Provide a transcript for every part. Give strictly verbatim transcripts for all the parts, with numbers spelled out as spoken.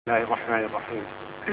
بسم الله الرحمن الرحيم.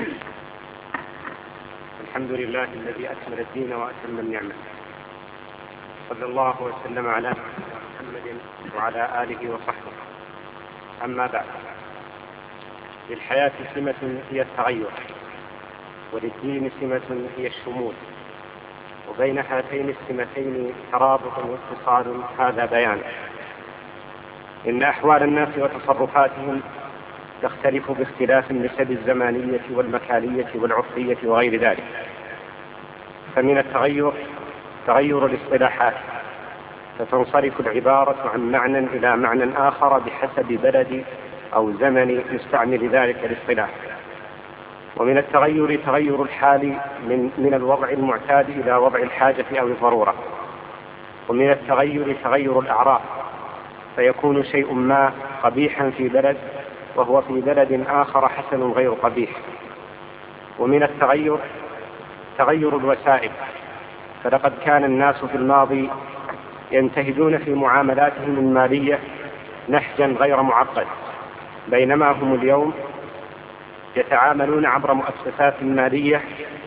الحمد لله الذي أكمل الدين وأتم النعمة، صلى الله وسلم على محمد وعلى آله وصحبه. أما بعد، للحياة سمة هي التغير، وللدين سمة هي الشمول، وبين هاتين السمتين ترابط واتصال، هذا بيان. إن أحوال الناس وتصرفاتهم تختلف باختلاف النسب الزمانية والمكانية والعرفية وغير ذلك. فمن التغير تغير الاصطلاحات، فتنصرف العبارة عن معنى إلى معنى آخر بحسب بلد أو زمن يستعمل ذلك الاصطلاح. ومن التغير تغير الحال من, من الوضع المعتاد إلى وضع الحاجة أو الضرورة. ومن التغير تغير الأعراف، فيكون شيء ما قبيحا في بلد وهو في بلد آخر حسن غير قبيح. ومن التغير تغير الوسائل، فلقد كان الناس في الماضي ينتهجون في معاملاتهم المالية نهجا غير معقد، بينما هم اليوم يتعاملون عبر مؤسسات مالية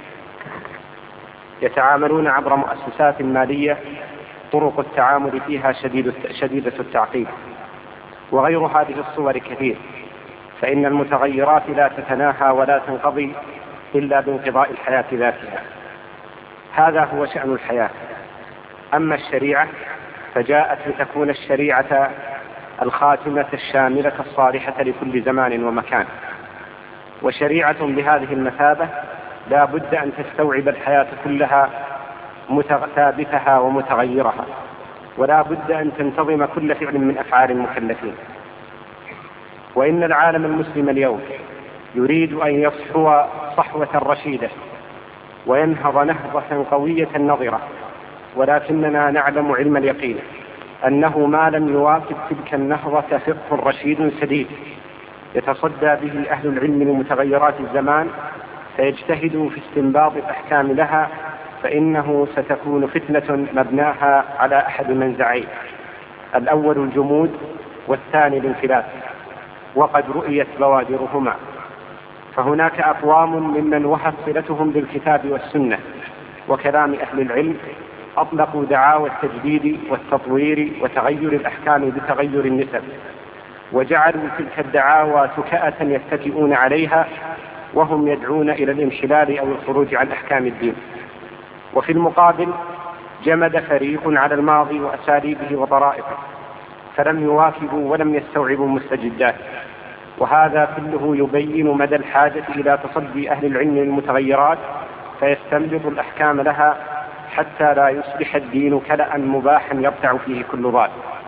يتعاملون عبر مؤسسات مالية طرق التعامل فيها شديدة التعقيد. وغير هذه الصور كثير، فإن المتغيرات لا تتناهى ولا تنقضي إلا بانقضاء الحياة ذاتها. هذا هو شأن الحياة. أما الشريعة فجاءت لتكون الشريعة الخاتمة الشاملة الصالحة لكل زمان ومكان. وشريعة بهذه المثابة لا بد أن تستوعب الحياة كلها ثابتها ومتغيرها، ولا بد أن تنتظم كل فعل من أفعال المكلفين. وإن العالم المسلم اليوم يريد أن يصحو صحوة رشيدة وينهض نهضة قوية نظرة، ولكننا نعلم علم اليقين أنه ما لم يواكب تلك النهضة فقه رشيد سديد يتصدى به أهل العلم لمتغيرات الزمان، فيجتهدوا في استنباط الأحكام لها، فإنه ستكون فتنة مبناها على أحد منزعين: الأول الجمود، والثاني الانفلات، وقد رؤيت بوادرهما. فهناك أقوام ممن وهت صلتهم بالكتاب والسنة وكلام أهل العلم أطلقوا دعاوى التجديد والتطوير وتغير الأحكام بتغير النسب، وجعلوا تلك الدعاوى تكأة يتكئون عليها، وهم يدعون إلى الانحلال أو الخروج عن أحكام الدين. وفي المقابل جمد فريق على الماضي وأساليبه وطرائقه، فلم يواكبوا ولم يستوعبوا مستجدات. وهذا كله يبين مدى الحاجة إلى تصدي أهل العلم للمتغيرات، فيستنبط الأحكام لها حتى لا يصبح الدين كلأ مباحا يرتع فيه كل ضال.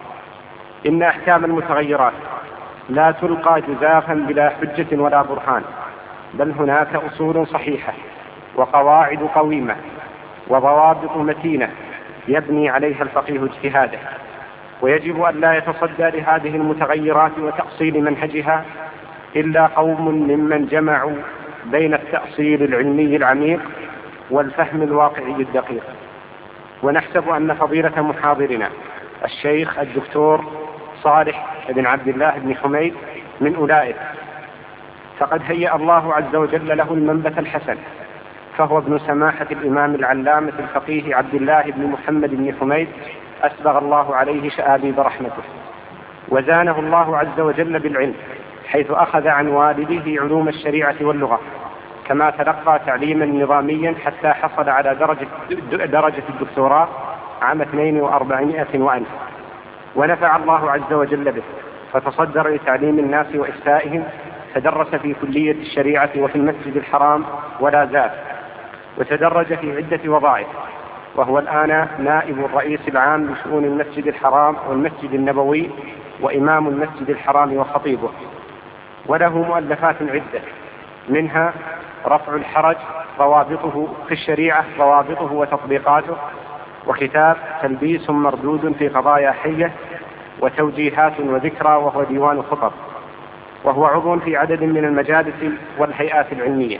إن أحكام المتغيرات لا تلقى جزافا بلا حجة ولا برهان، بل هناك أصول صحيحة وقواعد قويمة وضوابط متينة يبني عليها الفقيه اجتهاده. ويجب أن لا يتصدى لهذه المتغيرات وتأصيل منهجها إلا قوم ممن جمعوا بين التأصيل العلمي العميق والفهم الواقعي الدقيق. ونحسب أن فضيلة محاضرنا الشيخ الدكتور صالح بن عبد الله بن حميد من أولئك، فقد هيأ الله عز وجل له المنبت الحسن، فهو ابن سماحة الإمام العلامة الفقيه عبد الله بن محمد بن حميد، أسبغ الله عليه شآبيب رحمته، وزانه الله عز وجل بالعلم، حيث أخذ عن والده علوم الشريعة واللغة، كما تلقى تعليما نظاميا حتى حصل على درجة, درجة الدكتوراه عام اثنين وأربعمائة وألف. ونفع الله عز وجل به، فتصدر لتعليم الناس وإفتائهم، تدرس في كلية الشريعة وفي المسجد الحرام ولا زال، وتدرج في عدة وظائف، وهو الآن نائب الرئيس العام لشؤون المسجد الحرام والمسجد النبوي، وإمام المسجد الحرام وخطيبه. وله مؤلفات عدة، منها رفع الحرج ضوابطه في الشريعة ضوابطه وتطبيقاته، وكتاب تلبيس مردود في قضايا حية، وتوجيهات وذكرى، وهو ديوان خطب. وهو عضو في عدد من المجالس والهيئات العلمية.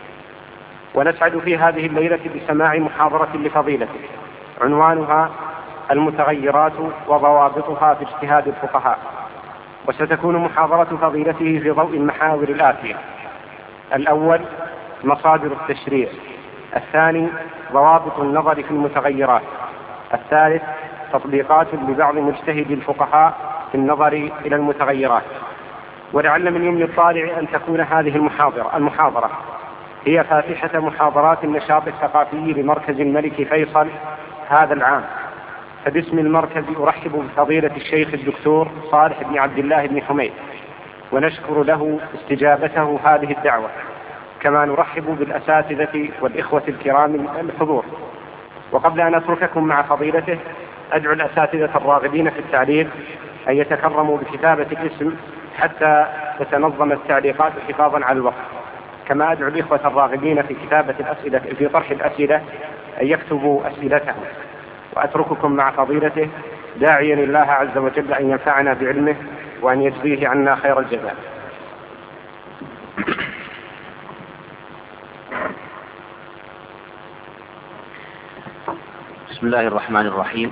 ونسعد في هذه الليلة بسماع محاضرة لفضيلته عنوانها المتغيرات وضوابطها في اجتهاد الفقهاء. وستكون محاضرة فضيلته في ضوء المحاور الآتية: الأول مصادر التشريع، الثاني ضوابط النظر في المتغيرات، الثالث تطبيقات لبعض مجتهدي الفقهاء في النظر إلى المتغيرات. ولعل من يمن الطالع أن تكون هذه المحاضرة المحاضرة هي فاتحة محاضرات النشاط الثقافي لمركز الملك فيصل هذا العام. فباسم المركز أرحب بفضيلة الشيخ الدكتور صالح بن عبد الله بن حميد، ونشكر له استجابته هذه الدعوة، كما نرحب بالأساتذة والإخوة الكرام الحضور. وقبل أن أترككم مع فضيلته أدعو الأساتذة الراغبين في التعليق أن يتكرموا بكتابة الاسم حتى تتنظم التعليقات حفاظا على الوقت، كما أدعو الإخوة الراغبين في كتابة الأسئلة في طرح الأسئلة أن يكتبوا أسئلتهم. وأترككم مع فضيلته داعيا الله عز وجل أن ينفعنا بعلمه وأن يجزيه عنا خير الجزاء. بسم الله الرحمن الرحيم.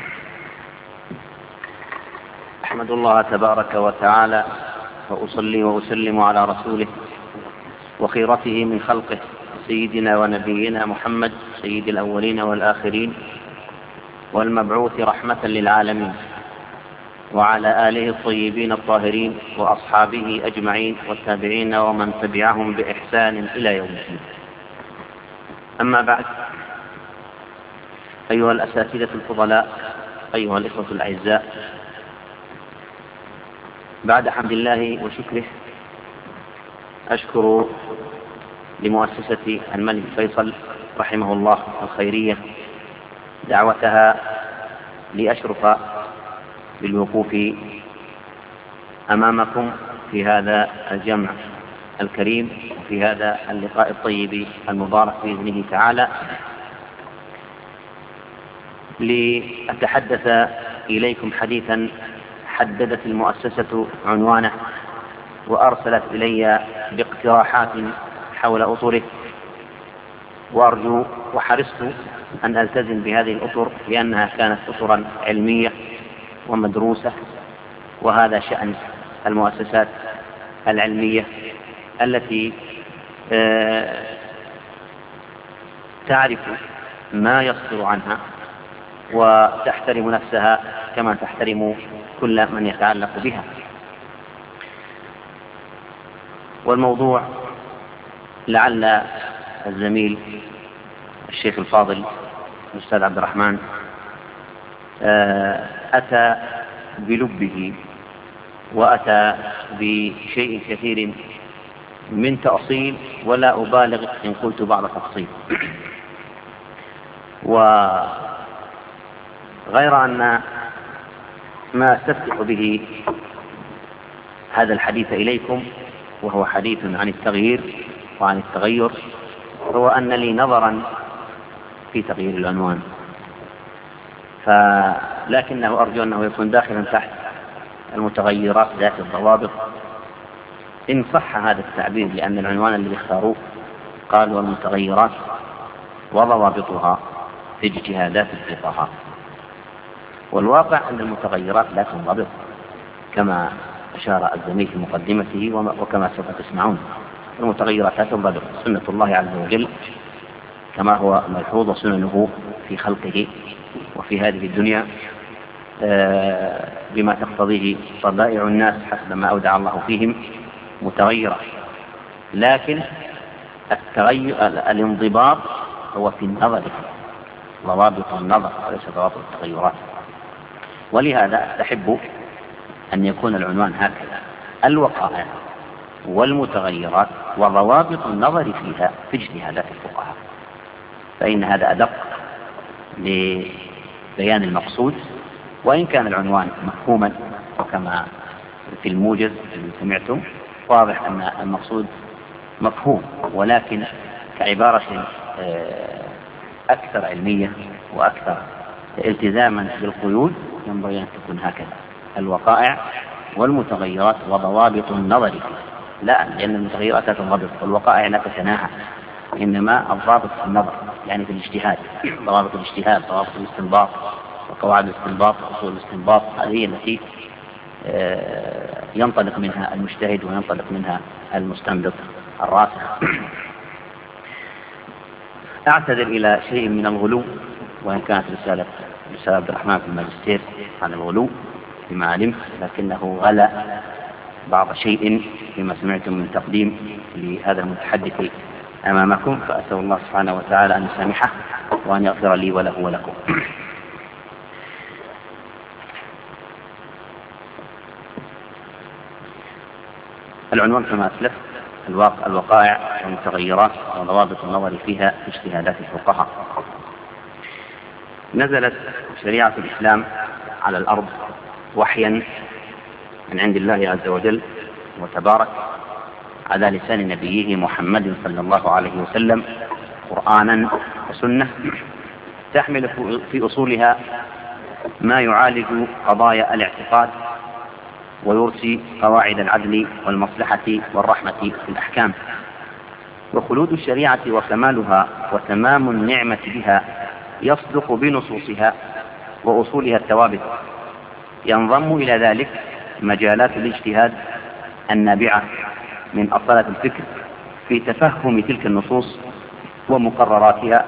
أحمد الله تبارك وتعالى وأصلي وأسلم على رسوله وخيرته من خلقه سيدنا ونبينا محمد سيد الأولين والآخرين والمبعوث رحمة للعالمين، وعلى آله الطيبين الطاهرين وأصحابه أجمعين والتابعين ومن تبعهم بإحسان إلى يوم الدين. أما بعد، أيها الأساتذة الفضلاء، أيها الإخوة الأعزاء، بعد حمد الله وشكره أشكر لمؤسسة الملك فيصل رحمه الله الخيرية دعوتها لأشرف بالوقوف أمامكم في هذا الجمع الكريم وفي هذا اللقاء الطيب المبارك بإذنه تعالى، لأتحدث إليكم حديثا حددت المؤسسة عنوانه وأرسلت إلي باقتراحات حول أطره، وأرجو وحرصت أن ألتزم بهذه الأطر لأنها كانت أطرا علمية ومدروسة، وهذا شأن المؤسسات العلمية التي تعرف ما يصدر عنها وتحترم نفسها كما تحترم كل من يتعلق بها. والموضوع لعل الزميل الشيخ الفاضل الأستاذ عبد الرحمن أتى بلبه وأتى بشيء كثير من تأصيل، ولا أبالغ إن قلت بعض تفصيل. وغير أن ما أستفتح به هذا الحديث إليكم وهو حديث عن التغيير وعن التغير، هو أن لي نظرا في تغيير العنوان، فلكنه أرجو أنه يكون داخلا تحت المتغيرات ذات الضوابط إن صح هذا التعبير، لأن العنوان الذي اختاروه قالوا المتغيرات وضوابطها في اجتهادات الفقهاء. والواقع أن المتغيرات لا تنضبط كما أشار الزميل في مقدمته وكما سوف تسمعون. المتغيرات لا تنضبط، سنة الله عز وجل كما هو ملحوظ وسننه في خلقه وفي هذه الدنيا بما تقتضيه طبائع الناس حسب ما أودع الله فيهم متغيرة، لكن التغير الانضباط هو في النظر، ضوابط النظر وليس ضوابط التغيرات. ولهذا أحب أن يكون العنوان هكذا: الوقائع والمتغيرات وضوابط النظر فيها في اجتهادات الفقهاء، فإن هذا أدق لبيان المقصود. وإن كان العنوان مفهوما وكما في الموجز الذي سمعتم واضح أن المقصود مفهوم، ولكن كعبارة أكثر علمية وأكثر التزاما بالقيود ينبغي أن تكون هكذا: الوقائع والمتغيرات وضوابط النظر فيها. لا، لأن المتغيرات لا تنضبط والوقائع لا تتناهى، إنما الضابط في النظر يعني في الاجتهاد، ضوابط الاجتهاد، ضوابط الاستنباط وقواعد الاستنباط وأصول الاستنباط، هذه التي ينطلق منها المجتهد وينطلق منها المستنبط الراسخ. أعتذر إلى شيء من الغلو، وإن كانت رسالة رسالة عبد الرحمن في الماجستير عن الغلو بما علمت، لكنه غلا بعض شيء فيما سمعتم من تقديم لهذا المتحدث أمامكم، فأسأل الله سبحانه وتعالى أن يسامحه وأن يغفر لي وله ولكم. العنوان كما أسلف: الوقائع والمتغيرات وضوابط النظر فيها في اجتهادات الفقهاء. نزلت شريعة الإسلام على الأرض وحيا من عند الله عز وجل وتبارك على لسان نبيه محمد صلى الله عليه وسلم، قرآنا وسنة، تحمل في أصولها ما يعالج قضايا الاعتقاد ويرسي قواعد العدل والمصلحة والرحمة في الأحكام. وخلود الشريعة وكمالها وتمام النعمة بها يصدق بنصوصها وأصولها الثوابت. ينضم إلى ذلك مجالات الاجتهاد النابعة من أصالة الفكر في تفهم تلك النصوص ومقرراتها،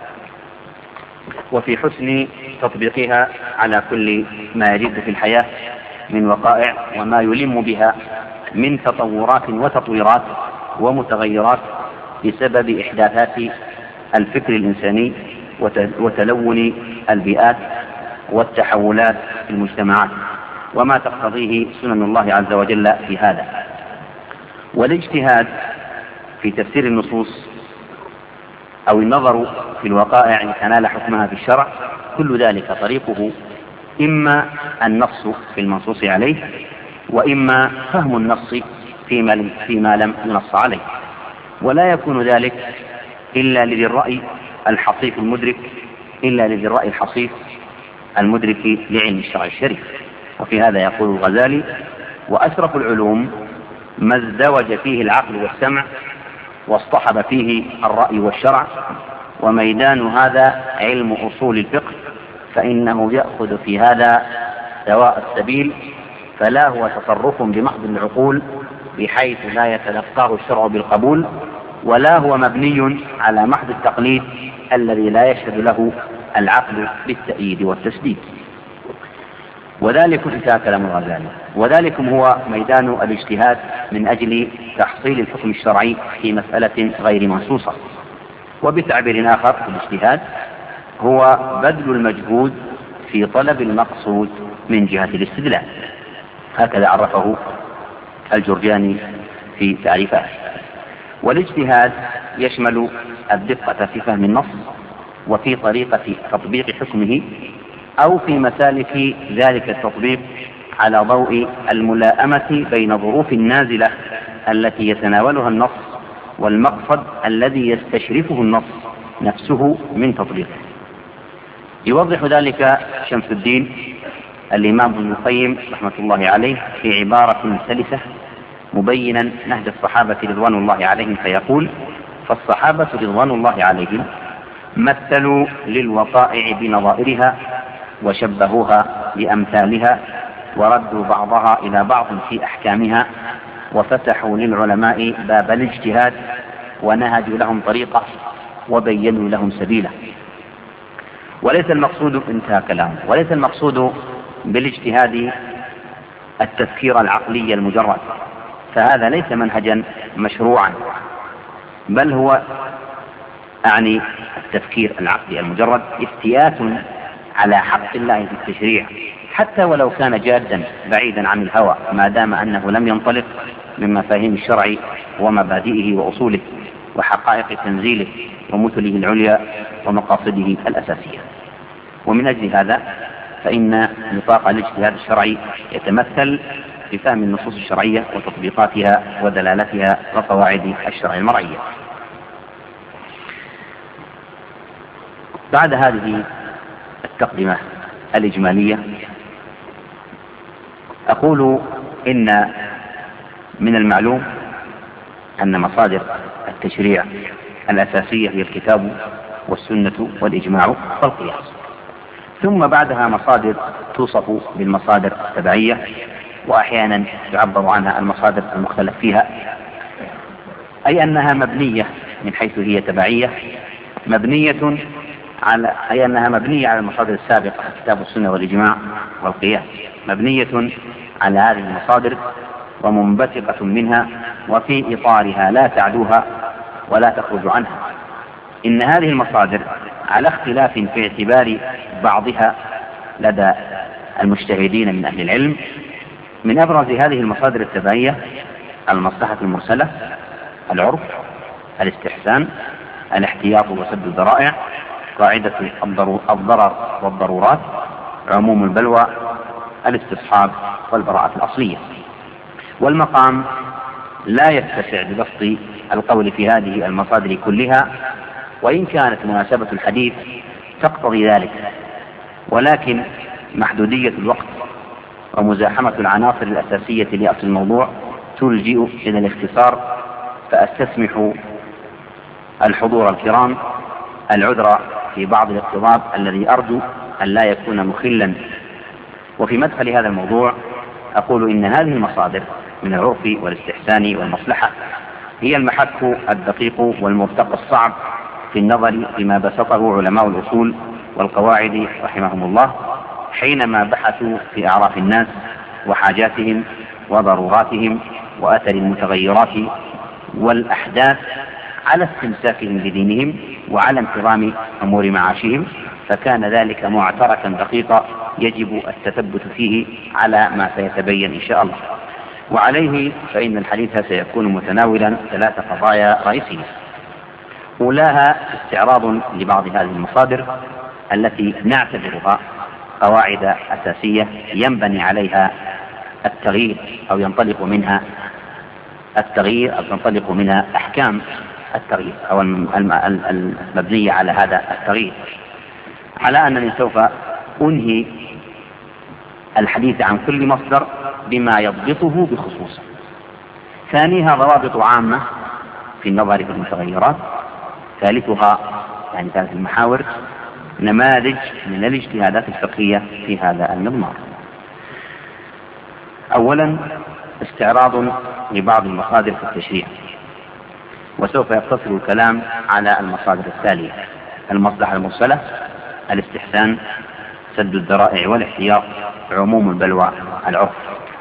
وفي حسن تطبيقها على كل ما يجد في الحياة من وقائع وما يلم بها من تطورات وتطويرات ومتغيرات بسبب إحداثات الفكر الإنساني وتلون البيئات والتحولات في المجتمعات وما تقتضيه سنن الله عز وجل في هذا. والاجتهاد في تفسير النصوص أو النظر في الوقائع لتنال حكمها في الشرع، كل ذلك طريقه إما النص في المنصوص عليه، وإما فهم النص فيما, فيما لم ينص عليه. ولا يكون ذلك إلا لذي الرأي الحصيف المدرك إلا لذي الرأي الحصيف المدرك لعلم الشرع الشريف. وفي هذا يقول الغزالي: وأشرف العلوم ما ازدوج فيه العقل والسمع واصطحب فيه الرأي والشرع، وميدان هذا علم أصول الفقه، فإنه يأخذ في هذا سواء السبيل، فلا هو تصرف بمحض العقول بحيث لا يتلقاه الشرع بالقبول، ولا هو مبني على محض التقليد الذي لا يشهد له العقل بالتأييد والتسديد. وذلك انتهى كلام الغزالي. وذلكم هو ميدان الاجتهاد من أجل تحصيل الحكم الشرعي في مسألة غير منصوصة. وبتعبير آخر، الاجتهاد هو بذل المجهود في طلب المقصود من جهة الاستدلال، هكذا عرفه الجرجاني في تعريفه. والاجتهاد يشمل الدقة في فهم النص وفي طريقة تطبيق حكمه، أو في مسالك ذلك التطبيق على ضوء الملائمة بين ظروف النازلة التي يتناولها النص والمقصد الذي يستشرفه النص نفسه من تطبيقه. يوضح ذلك شمس الدين الإمام ابن القيم رحمة الله عليه في عبارة سلسة مبينا نهج الصحابة رضوان الله عليهم، فيقول: فالصحابة رضوان الله عليهم مثلوا للوقائع بنظائرها وشبهوها بأمثالها، وردوا بعضها إلى بعض في أحكامها، وفتحوا للعلماء باب الاجتهاد، ونهجوا لهم طريقة، وبينوا لهم سبيله. وليس المقصود، انتهى كلامه، وليس المقصود بالاجتهاد التفكير العقلي المجرد، فهذا ليس منهجا مشروعا، بل هو أعني التفكير العقلي المجرد افتيات على حق الله في التشريع، حتى ولو كان جادا بعيدا عن الهوى، ما دام أنه لم ينطلق من مفاهيم الشرع ومبادئه وأصوله وحقائق تنزيله ومثله العليا ومقاصده الأساسية. ومن أجل هذا فإن نطاق الاجتهاد الشرعي يتمثل بفهم النصوص الشرعية وتطبيقاتها ودلالتها وقواعد الشرع المرعية. بعد هذه التقدمة الإجمالية أقول إن من المعلوم أن مصادر التشريع الأساسية هي الكتاب والسنة والإجماع والقياس، ثم بعدها مصادر توصف بالمصادر التبعية، وأحيانا يعبر عنها المصادر المختلف فيها. أي أنها مبنية من حيث هي تبعية، مبنية على أي أنها مبنية على المصادر السابقة، كتاب السنة والإجماع والقياس، مبنية على هذه المصادر ومنبثقة منها وفي إطارها لا تعدوها ولا تخرج عنها. إن هذه المصادر على اختلاف في اعتبار بعضها لدى المجتهدين من أهل العلم. من أبرز هذه المصادر التبعية المصلحة المرسلة، العرف، الاستحسان، الاحتياط وسد الذرائع، قاعدة الضرر والضرورات، عموم البلوى، الاستصحاب والبراءة الأصلية. والمقام لا يتسع ببسط القول في هذه المصادر كلها، وإن كانت مناسبة الحديث تقتضي ذلك، ولكن محدودية الوقت ومزاحمة العناصر الأساسية لأصل الموضوع تلجئ إلى الاختصار، فأستسمح الحضور الكرام العذر في بعض الاقتضاب الذي أرجو أن لا يكون مخلا. وفي مدخل هذا الموضوع أقول إن هذه المصادر من العرف والاستحسان والمصلحة هي المحك الدقيق والمرتقى الصعب في النظر فيما بسطه علماء الأصول والقواعد رحمهم الله حينما بحثوا في أعراف الناس وحاجاتهم وضروراتهم وأثر المتغيرات والأحداث على استمساكهم بدينهم وعلى انتظام أمور معاشهم، فكان ذلك معتركا دقيقا يجب التثبت فيه على ما سيتبين إن شاء الله. وعليه فإن الحديث سيكون متناولا ثلاث قضايا رئيسية. أولاها استعراض لبعض هذه المصادر التي نعتبرها قواعد أساسية ينبني عليها التغيير أو ينطلق منها التغيير أو تنطلق منها أحكام التغيير أو المبنية على هذا التغيير، على أنني سوف أنهي الحديث عن كل مصدر بما يضبطه بخصوصه. ثانيها ضوابط عامة في النظر في المتغيرات. ثالثها يعني ثالث المحاور نماذج من الاجتهادات الفقهية في هذا المضمار. أولا استعراض لبعض المصادر في التشريع، وسوف يقتصر الكلام على المصادر التالية: المصلحة المرسلة، الاستحسان، سد الذرائع والاحتياط، عموم البلوى، العرف.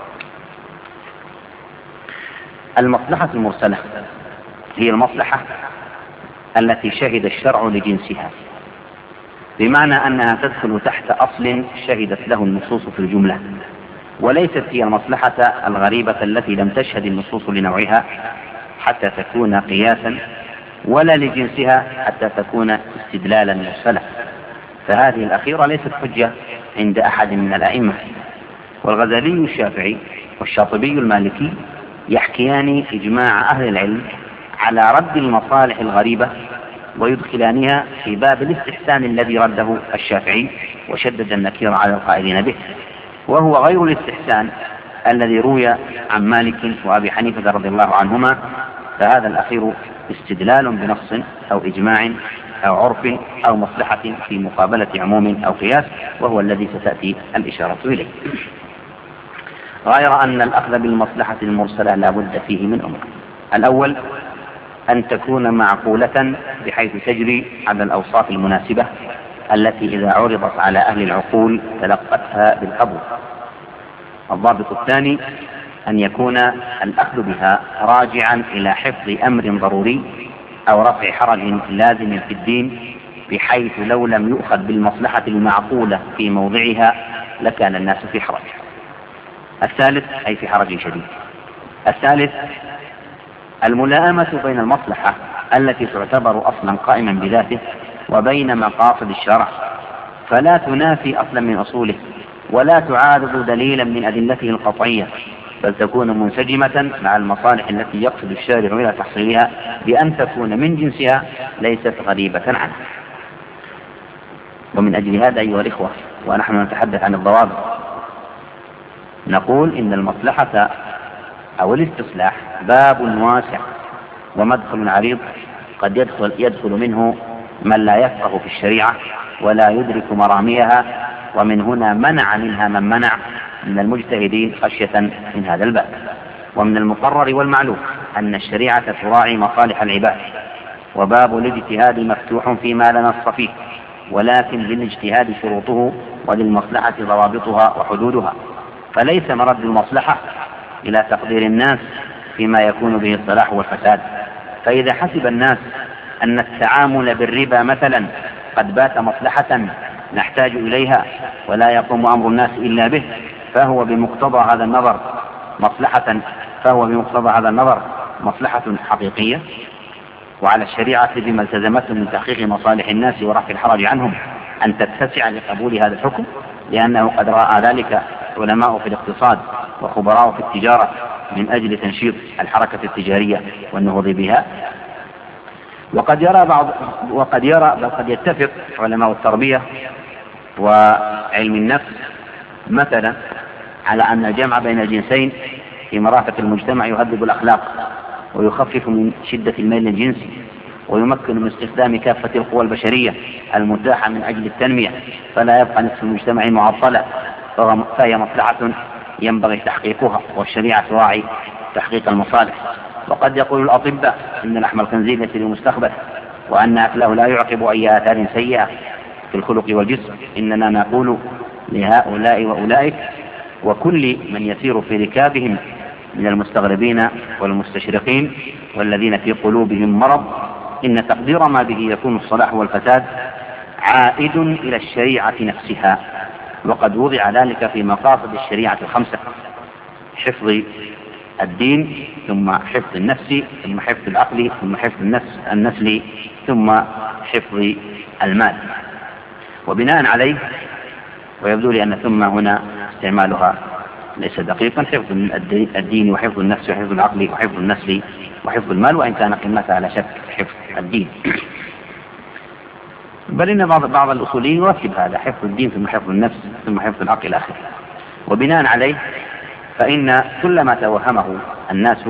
المصلحة المرسلة هي المصلحة التي شهد الشرع لجنسها، بمعنى أنها تدخل تحت أصل شهدت له النصوص في الجملة، وليست هي المصلحة الغريبة التي لم تشهد النصوص لنوعها حتى تكون قياسا، ولا لجنسها حتى تكون استدلالا مرسلا، فهذه الأخيرة ليست حجة عند أحد من الأئمة. والغزالي الشافعي والشاطبي المالكي يحكيان إجماع أهل العلم على رد المصالح الغريبة ويدخلانها في باب الاستحسان الذي رده الشافعي وشدد النكير على القائلين به، وهو غير الاستحسان الذي روي عن مالك وأبي حنيفة رضي الله عنهما، فهذا الأخير استدلال بنص أو إجماع أو عرف أو مصلحة في مقابلة عموم أو قياس، وهو الذي ستأتي الإشارة إليه. غير أن الأخذ بالمصلحة المرسلة لا بد فيه من أمور: الأول أن تكون معقولة بحيث تجري على الأوصاف المناسبة التي إذا عرضت على أهل العقول تلقتها بالقبول. الضابط الثاني أن يكون الأخذ بها راجعا إلى حفظ أمر ضروري أو رفع حرج لازم في الدين، بحيث لو لم يؤخذ بالمصلحة المعقولة في موضعها لكان الناس في حرج. الثالث أي في حرج شديد. الثالث الملائمة بين المصلحة التي تعتبر أصلا قائما بذاته وبين مقاصد الشرع، فلا تنافي أصلا من أصوله ولا تعارض دليلا من أدلته القطعية، بل تكون منسجمة مع المصالح التي يقصد الشارع إلى تحصيلها بأن تكون من جنسها ليست غريبة عنه. ومن أجل هذا أيها الإخوة ونحن نتحدث عن الضوابط نقول إن المصلحة أو الاستصلاح باب واسع ومدخل عريض، قد يدخل, يدخل منه من لا يفقه في الشريعة ولا يدرك مراميها، ومن هنا منع منها من منع من المجتهدين خشية من هذا الباب. ومن المقرر والمعلوم أن الشريعة تراعي مصالح العباد، وباب الاجتهاد مفتوح فيما لا نص فيه، ولكن للاجتهاد شروطه وللمصلحة ضوابطها وحدودها، فليس مرد المصلحة إلى تقدير الناس فيما يكون به الصلاح والفساد. فإذا حسب الناس أن التعامل بالربا مثلا قد بات مصلحة نحتاج إليها ولا يقوم أمر الناس إلا به، فهو بمقتضى هذا النظر مصلحة فهو بمقتضى هذا النظر مصلحة حقيقية، وعلى الشريعة بما التزمته من تحقيق مصالح الناس ورفع الحرج عنهم أن تتسع لقبول هذا الحكم، لأنه قد رأى ذلك علماء في الاقتصاد وخبراء في التجارة من أجل تنشيط الحركة التجارية والنهوض بها. وقد يرى بعض وقد يرى بل قد يتفق علماء التربية وعلم النفس مثلا على أن الجمع بين الجنسين في مرافق المجتمع يهذب الأخلاق ويخفف من شدة الميل الجنسي، ويمكن من استخدام كافة القوى البشرية المتاحة من أجل التنمية، فلا يبقى نصف المجتمع معطلا، فهي مصلحة ينبغي تحقيقها، والشريعة تراعي تحقيق المصالح. وقد يقول الأطباء إن لحم الخنزير يسير المستخبث، وأن أكله لا يعقب أي آثار سيئة في الخلق والجسم. إننا نقول لهؤلاء وأولئك وكل من يسير في ركابهم من المستغربين والمستشرقين والذين في قلوبهم مرض إن تقدير ما به يكون الصلاح والفساد عائد إلى الشريعة نفسها، وقد وضع ذلك في مقاصد الشريعة الخمسة: حفظ الدين، ثم حفظ النفس، ثم حفظ العقل، ثم حفظ النفس النسل، ثم حفظ المال. وبناء عليه، ويبدو لي أن ثم هنا استعمالها ليس دقيقا، حفظ الدين وحفظ النفس وحفظ العقل وحفظ النسل وحفظ المال، وإن كان قيمتها على شك حفظ الدين، بل إن بعض بعض الأصوليين يرتب هذا: حفظ الدين ثم حفظ النفس ثم حفظ العقل إلى آخره. وبناء عليه فإن كل ما توهمه الناس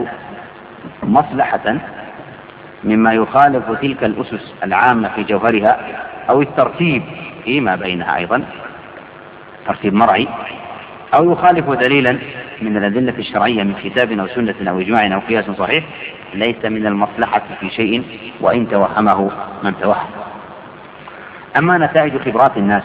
مصلحة مما يخالف تلك الأسس العامة في جوهرها أو الترتيب فيما بينها أيضا ترتيب مرعي، أو يخالف دليلا من الأدلة الشرعية من كتاب أو سنة أو إجماع أو قياس صحيح، ليس من المصلحة في شيء وإن توهمه من توهم. أما نتائج خبرات الناس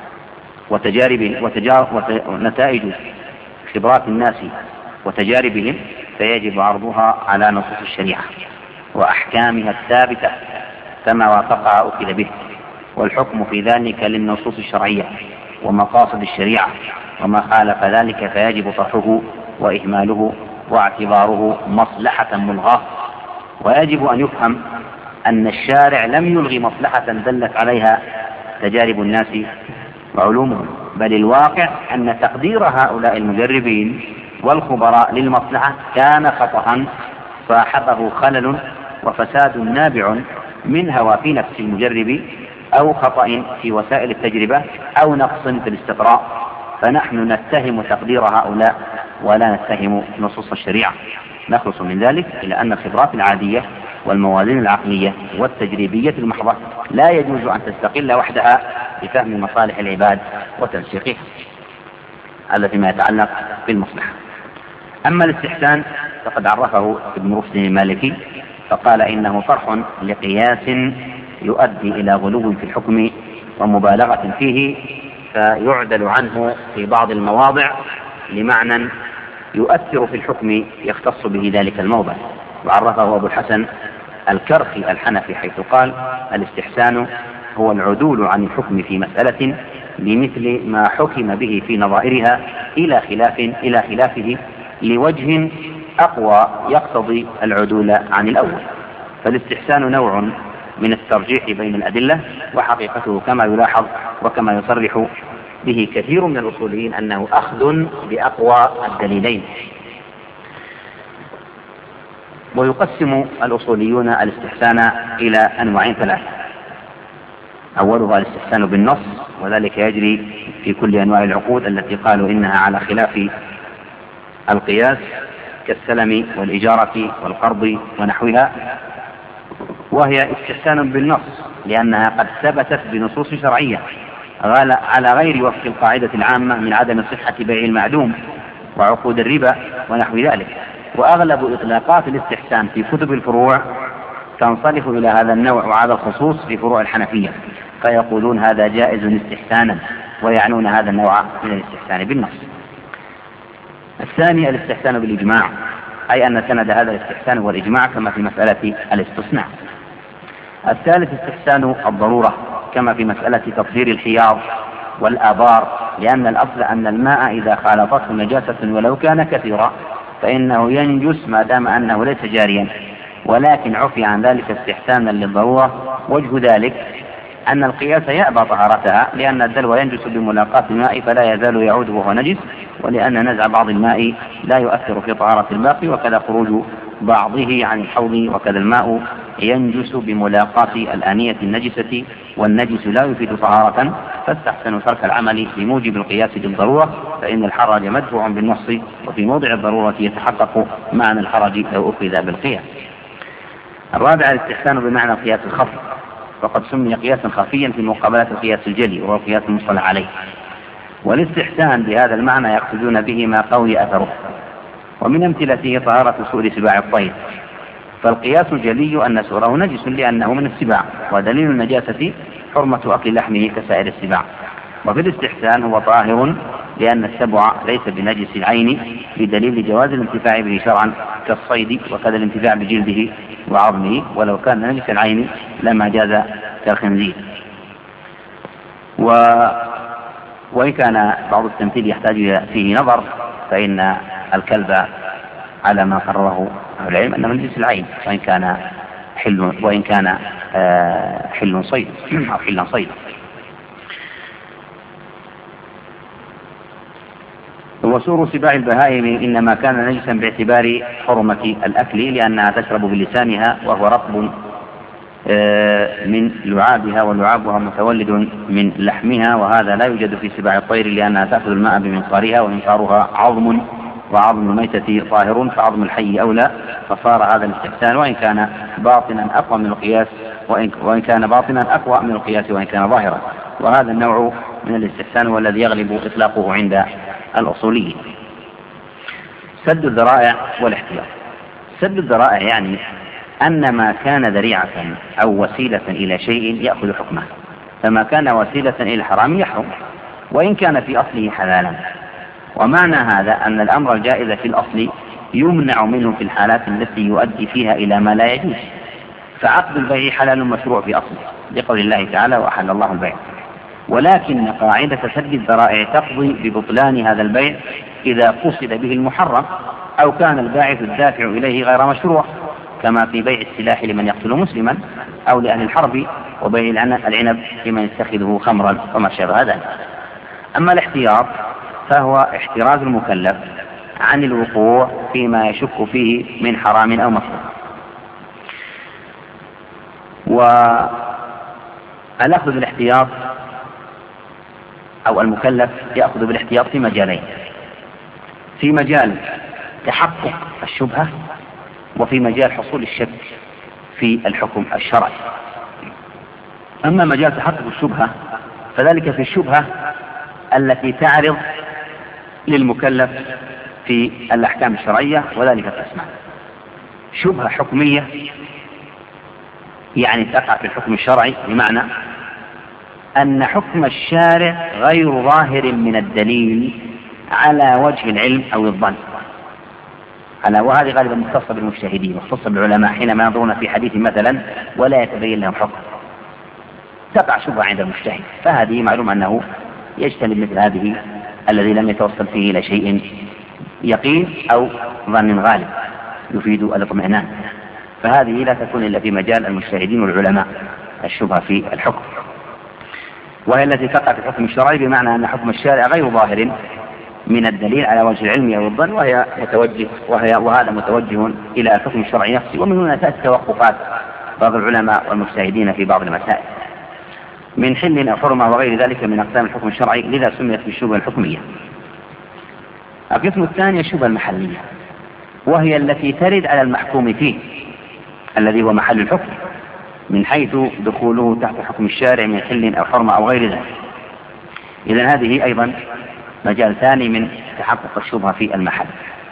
وتجارب وتجار ونتائج خبرات الناس وتجاربهم فيجب عرضها على نصوص الشريعة وأحكامها الثابتة، فما وافقها أخذ به، والحكم في ذلك للنصوص الشرعية ومقاصد الشريعة، وما خالف ذلك فيجب طرحه وإهماله واعتباره مصلحة ملغاة. ويجب أن يفهم أن الشارع لم يلغي مصلحة دلت عليها تجارب الناس وعلومهم، بل الواقع أن تقدير هؤلاء المجربين والخبراء للمصلحة كان خطأ صاحبه خلل وفساد نابع من هوى في نفس المجرب، أو خطأ في وسائل التجربة، أو نقص في الاستقراء، فنحن نتهم تقدير هؤلاء ولا نتهم نصوص الشريعة. نخلص من ذلك إلى أن الخبرات العادية والموازين العقلية والتجريبية المحضة لا يجوز أن تستقل وحدها بفهم مصالح العباد وتنسيقها. هذا فيما يتعلق بالمصلحة. أما الاستحسان فقد عرفه ابن رشد المالكي فقال إنه طرح لقياس يؤدي إلى غلو في الحكم ومبالغة فيه، فيعدل عنه في بعض المواضع لمعنى يؤثر في الحكم يختص به ذلك الموضع. وعرفه أبو الحسن الكرخي الحنفي حيث قال: الاستحسان هو العدول عن الحكم في مسألة بمثل ما حكم به في نظائرها إلى خلاف إلى خلافه لوجه أقوى يقتضي العدول عن الأول. فالاستحسان نوع من الترجيح بين الأدلة، وحقيقته كما يلاحظ وكما يصرح به كثير من الأصوليين أنه أخذ بأقوى الدليلين. ويقسم الأصوليون الاستحسان إلى أنواعين ثلاثة: أولها الاستحسان بالنص، وذلك يجري في كل أنواع العقود التي قالوا إنها على خلاف القياس كالسلم والإجارة والقرض ونحوها، وهي استحسان بالنص لأنها قد ثبتت بنصوص شرعية على غير وفق القاعدة العامة من عدم صحة بيع المعدوم وعقود الربا ونحو ذلك. وأغلب إطلاقات الاستحسان في كتب الفروع تنصرف إلى هذا النوع وهذا الخصوص في فروع الحنفية، فيقولون هذا جائز استحسانا، ويعنون هذا النوع من الاستحسان بالنص. الثاني الاستحسان بالإجماع، أي أن سند هذا الاستحسان هو الإجماع كما في مسألة الاستصناع. الثالث استحسان الضرورة كما في مسألة تطهير الحياض والآبار، لأن الأصل أن الماء إذا خالطته نجاسة ولو كان كثيرا فإنه ينجس ما دام أنه ليس جاريا، ولكن عفي عن ذلك استحسانا للضرورة. وجه ذلك أن القياس يأبى طهارتها، لأن الدلو ينجس بملاقاة الماء فلا يزال يعود وهو نجس، ولأن نزع بعض الماء لا يؤثر في طهارة الباقي، وكذا خروج بعضه عن الحوض، وكذا الماء ينجس بملاقاة الآنية النجسة، والنجس لا يفيد طهارة، فاستحسن ترك العمل بموجب القياس بالضرورة، فإن الحرج مدفوع بالنص، وفي موضع الضرورة يتحقق معنى الحرج لو أخذ بالقياس. الرابع الاستحسان بمعنى القياس الخفي، وقد سمي قياسا خفيا في مقابلة القياس الجلي وهو القياس المصطلح عليه. والاستحسان بهذا المعنى يقصدون به ما قوي أثره، ومن أمثلته طهارة سؤر سباع الطير، فالقياس الجلي أن سؤره نجس لأنه من السباع، ودليل النجاسة حرمة أكل لحمه كسائر السباع. وفي الاستحسان هو طاهر لأن السبع ليس بنجس العين، بدليل جواز الانتفاع به شرعا كالصيد، وكذا الانتفاع بجلده وعظمه، ولو كان نجس العين لما جاز كالخنزير. و... وإن كان بعض التمثيل يحتاج فيه نظر، فإن الكلب على ما قرره أهل العلم أنه من جنس العين، وإن كان حل وإن كان حل صيد أو حلا صيد. وسور سباع البهائم إنما كان نجسا باعتبار حرمة الأكل، لأنها تشرب بلسانها وهو رطب من لعابها، ولعابها متولد من لحمها، وهذا لا يوجد في سباع الطير لأنها تأخذ الماء بمنقارها، ومنقارها عظم، وعظم الميتة طاهر، فعظم الحي أولى، فصار هذا الاستحسان وإن كان باطنا أقوى من القياس، وإن, وإن كان باطنا أقوى من القياس وإن كان ظاهرا. وهذا النوع من الاستحسان هو الذي يغلب إطلاقه عند الأصوليين. سد الذرائع والاحتياط. سد الذرائع يعني أن ما كان ذريعة أو وسيلة إلى شيء يأخذ حكمه، فما كان وسيلة إلى الحرام يحرم وإن كان في أصله حلالا. ومعنى هذا أن الأمر الجائز في الأصل يمنع منه في الحالات التي يؤدي فيها إلى ما لا يجوز، فعقد البيع حلال مشروع في أصله لقول الله تعالى وأحل الله البيع. ولكن قاعدة سد الذرائع تقضي ببطلان هذا البيع إذا قصد به المحرم، أو كان الباعث الدافع إليه غير مشروع، كما في بيع السلاح لمن يقتل مسلما، أو لأهل الحرب، وبيع العنب لمن يتخذه خمرا وما شابه ذلك. أما الاحتياط فهو احتراز المكلف عن الوقوع فيما يشك فيه من حرام أو مكروه. والأخذ بالاحتياط أو المكلف يأخذ بالاحتياط في مجالين: في مجال تحقق الشبهة، وفي مجال حصول الشك في الحكم الشرعي. أما مجال تحقق الشبهة فذلك في الشبهة التي تعرض للمكلف في الأحكام الشرعية، وذلك قسمان: شبهة حكمية يعني تقع في الحكم الشرعي، بمعنى أن حكم الشارع غير ظاهر من الدليل على وجه العلم أو الظن، على وهذه غالبا مختصة بالمجتهدين ومختصة بالعلماء حينما ينظرون في حديث مثلا ولا يتبين لهم حكم، تقع شبهة عند المجتهد، فهذه معلوم أنه يجتنب مثل هذه الذي لم يتوصل فيه إلى شيء يقين أو ظن غالب يفيد الاطمئنان، فهذه لا تكون إلا في مجال المجتهدين والعلماء الشبهة في الحكم، وهي التي تقع في الحكم الشرعي، بمعنى أن حكم الشارع غير ظاهر من الدليل على وجه العلم أو الظن، وهي متوجه وهي وهذا متوجه إلى الحكم الشرعي نفسه. ومن هنا تأتي توقفات بعض العلماء والمجتهدين في بعض المسائل من حل أو حرمة وغير ذلك من أقسام الحكم الشرعي، لذا سميت بالشبهة الحكمية. القسم الثاني الشبهة المحلية، وهي التي ترد على المحكوم فيه الذي هو محل الحكم، من حيث دخوله تحت حكم الشارع من حل أو حرمة أو غير ذلك. إذن هذه أيضا مجال ثاني من تحقق الشبهة في المحل.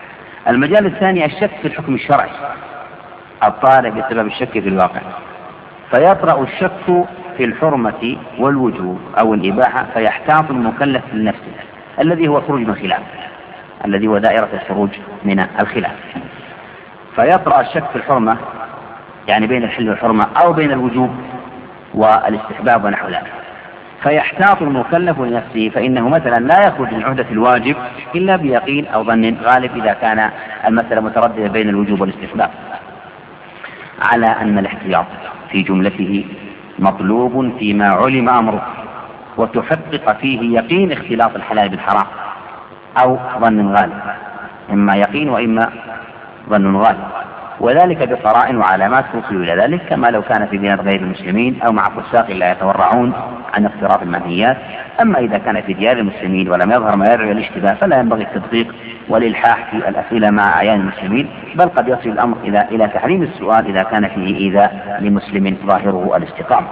المجال الثاني الشك في الحكم الشرعي الطارئ بسبب الشك في الواقع، فيطرأ الشك في الحرمة والوجوب أو الإباحة فيحتاط المكلف لنفسه الذي هو خروج من الخلاف، الذي هو دائرة الخروج من الخلاف. فيطرأ الشك في الحرمة يعني بين الحل والحرمة أو بين الوجوب والاستحباب ونحو ذلك، فيحتاط المكلف لنفسه، فإنه مثلا لا يخرج من عهدة الواجب إلا بيقين أو ظن غالب إذا كان المسألة مترددة بين الوجوب والاستحباب، على أن الاحتياط في جملته مطلوب فيما علم أمره وتحقق فيه يقين اختلاط الحلال بالحرام أو ظن غالب، إما يقين وإما ظن غالب، وذلك بقرائن وعلامات توصل إلى ذلك، كما لو كان في ديار غير المسلمين أو مع فساق لا يتورعون عن اقتراف المنهيات. أما إذا كان في ديار المسلمين ولم يظهر ما يدعو إلى الاشتباه فلا ينبغي التدقيق والإلحاح في الأسئلة مع أعيان المسلمين، بل قد يصل الأمر إلى إلى تحريم السؤال إذا كان فيه إيذاء لمسلم ظاهره الاستقامة.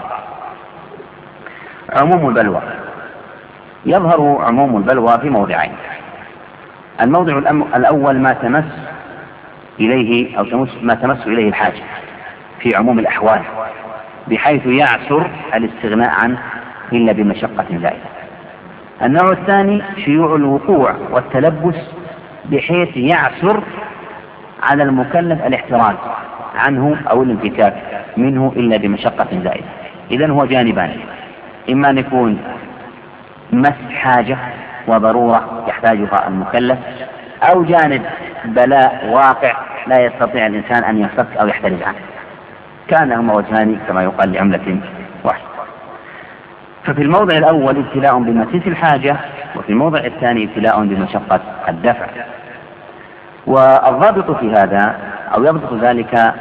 عموم البلوى. يظهر عموم البلوى في موضعين: الموضع الأول ما تمس إليه أو تمس ما تمس إليه الحاجة في عموم الأحوال بحيث يعسر الاستغناء عنه إلا بمشقة زائدة. النوع الثاني شيوع الوقوع والتلبس بحيث يعسر على المكلف الاحتراز عنه أو الانفكاك منه إلا بمشقة زائدة. إذن هو جانبان: إما أن يكون مس حاجة وضرورة يحتاجها المكلف، أو جانب بلاء واقع لا يستطيع الإنسان أن ينفك أو يحترز عنه، كانهما وجهان كما يقال لعملة واحدة. ففي الموضع الأول ابتلاء بمسيس الحاجة، وفي الموضع الثاني ابتلاء بمشقة الدفع. والضابط في هذا أو يضبط ذلك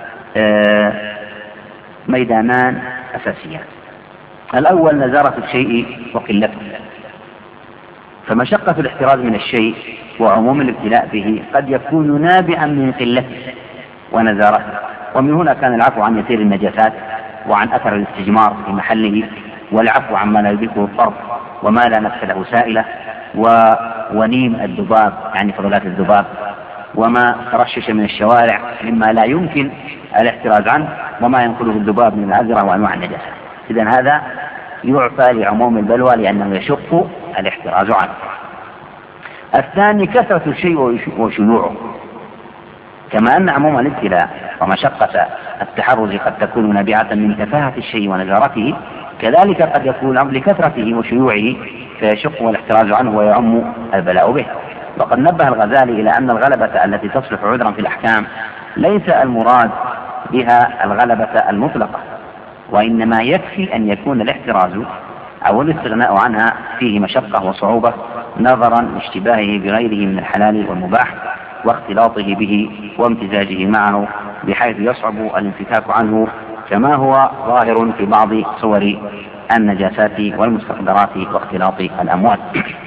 ميدانان أساسيان: الأول نزارة الشيء وقلته، فمشقة الاحتراز من الشيء وعموم الابتلاء به قد يكون نابعا من قلته ونزارته، ومن هنا كان العفو عن يسير النجاسات وعن أثر الاستجمار في محله، والعفو عما لا يدركه الطرف وما لا نفس له سائلة، وونيم الذباب يعني فضلات الذباب، وما ترشش من الشوارع مما لا يمكن الاحتراز عنه، وما ينقله الذباب من العذرة وأنواع النجاسات. إذن هذا يعفى لعموم البلوى لأنه يشق الاحتراز عنه. الثاني كثرة الشيء وشيوعه، كما أن عموم الابتلاء ومشقة التحرز قد تكون نابعة من تفاهة الشيء ونزارته، كذلك قد يكون الأمر لكثرته وشيوعه فيشق الاحتراز عنه ويعم البلاء به. وقد نبه الغزالي إلى أن الغلبة التي تصلح عذرا في الأحكام ليس المراد بها الغلبة المطلقة، وإنما يكفي أن يكون الاحتراز أو الاستغناء عنها فيه مشقة وصعوبة نظرا لاشتباهه بغيره من الحلال والمباح واختلاطه به وامتزاجه معه بحيث يصعب الانفكاك عنه، كما هو ظاهر في بعض صور النجاسات والمستقدرات واختلاط الأموال.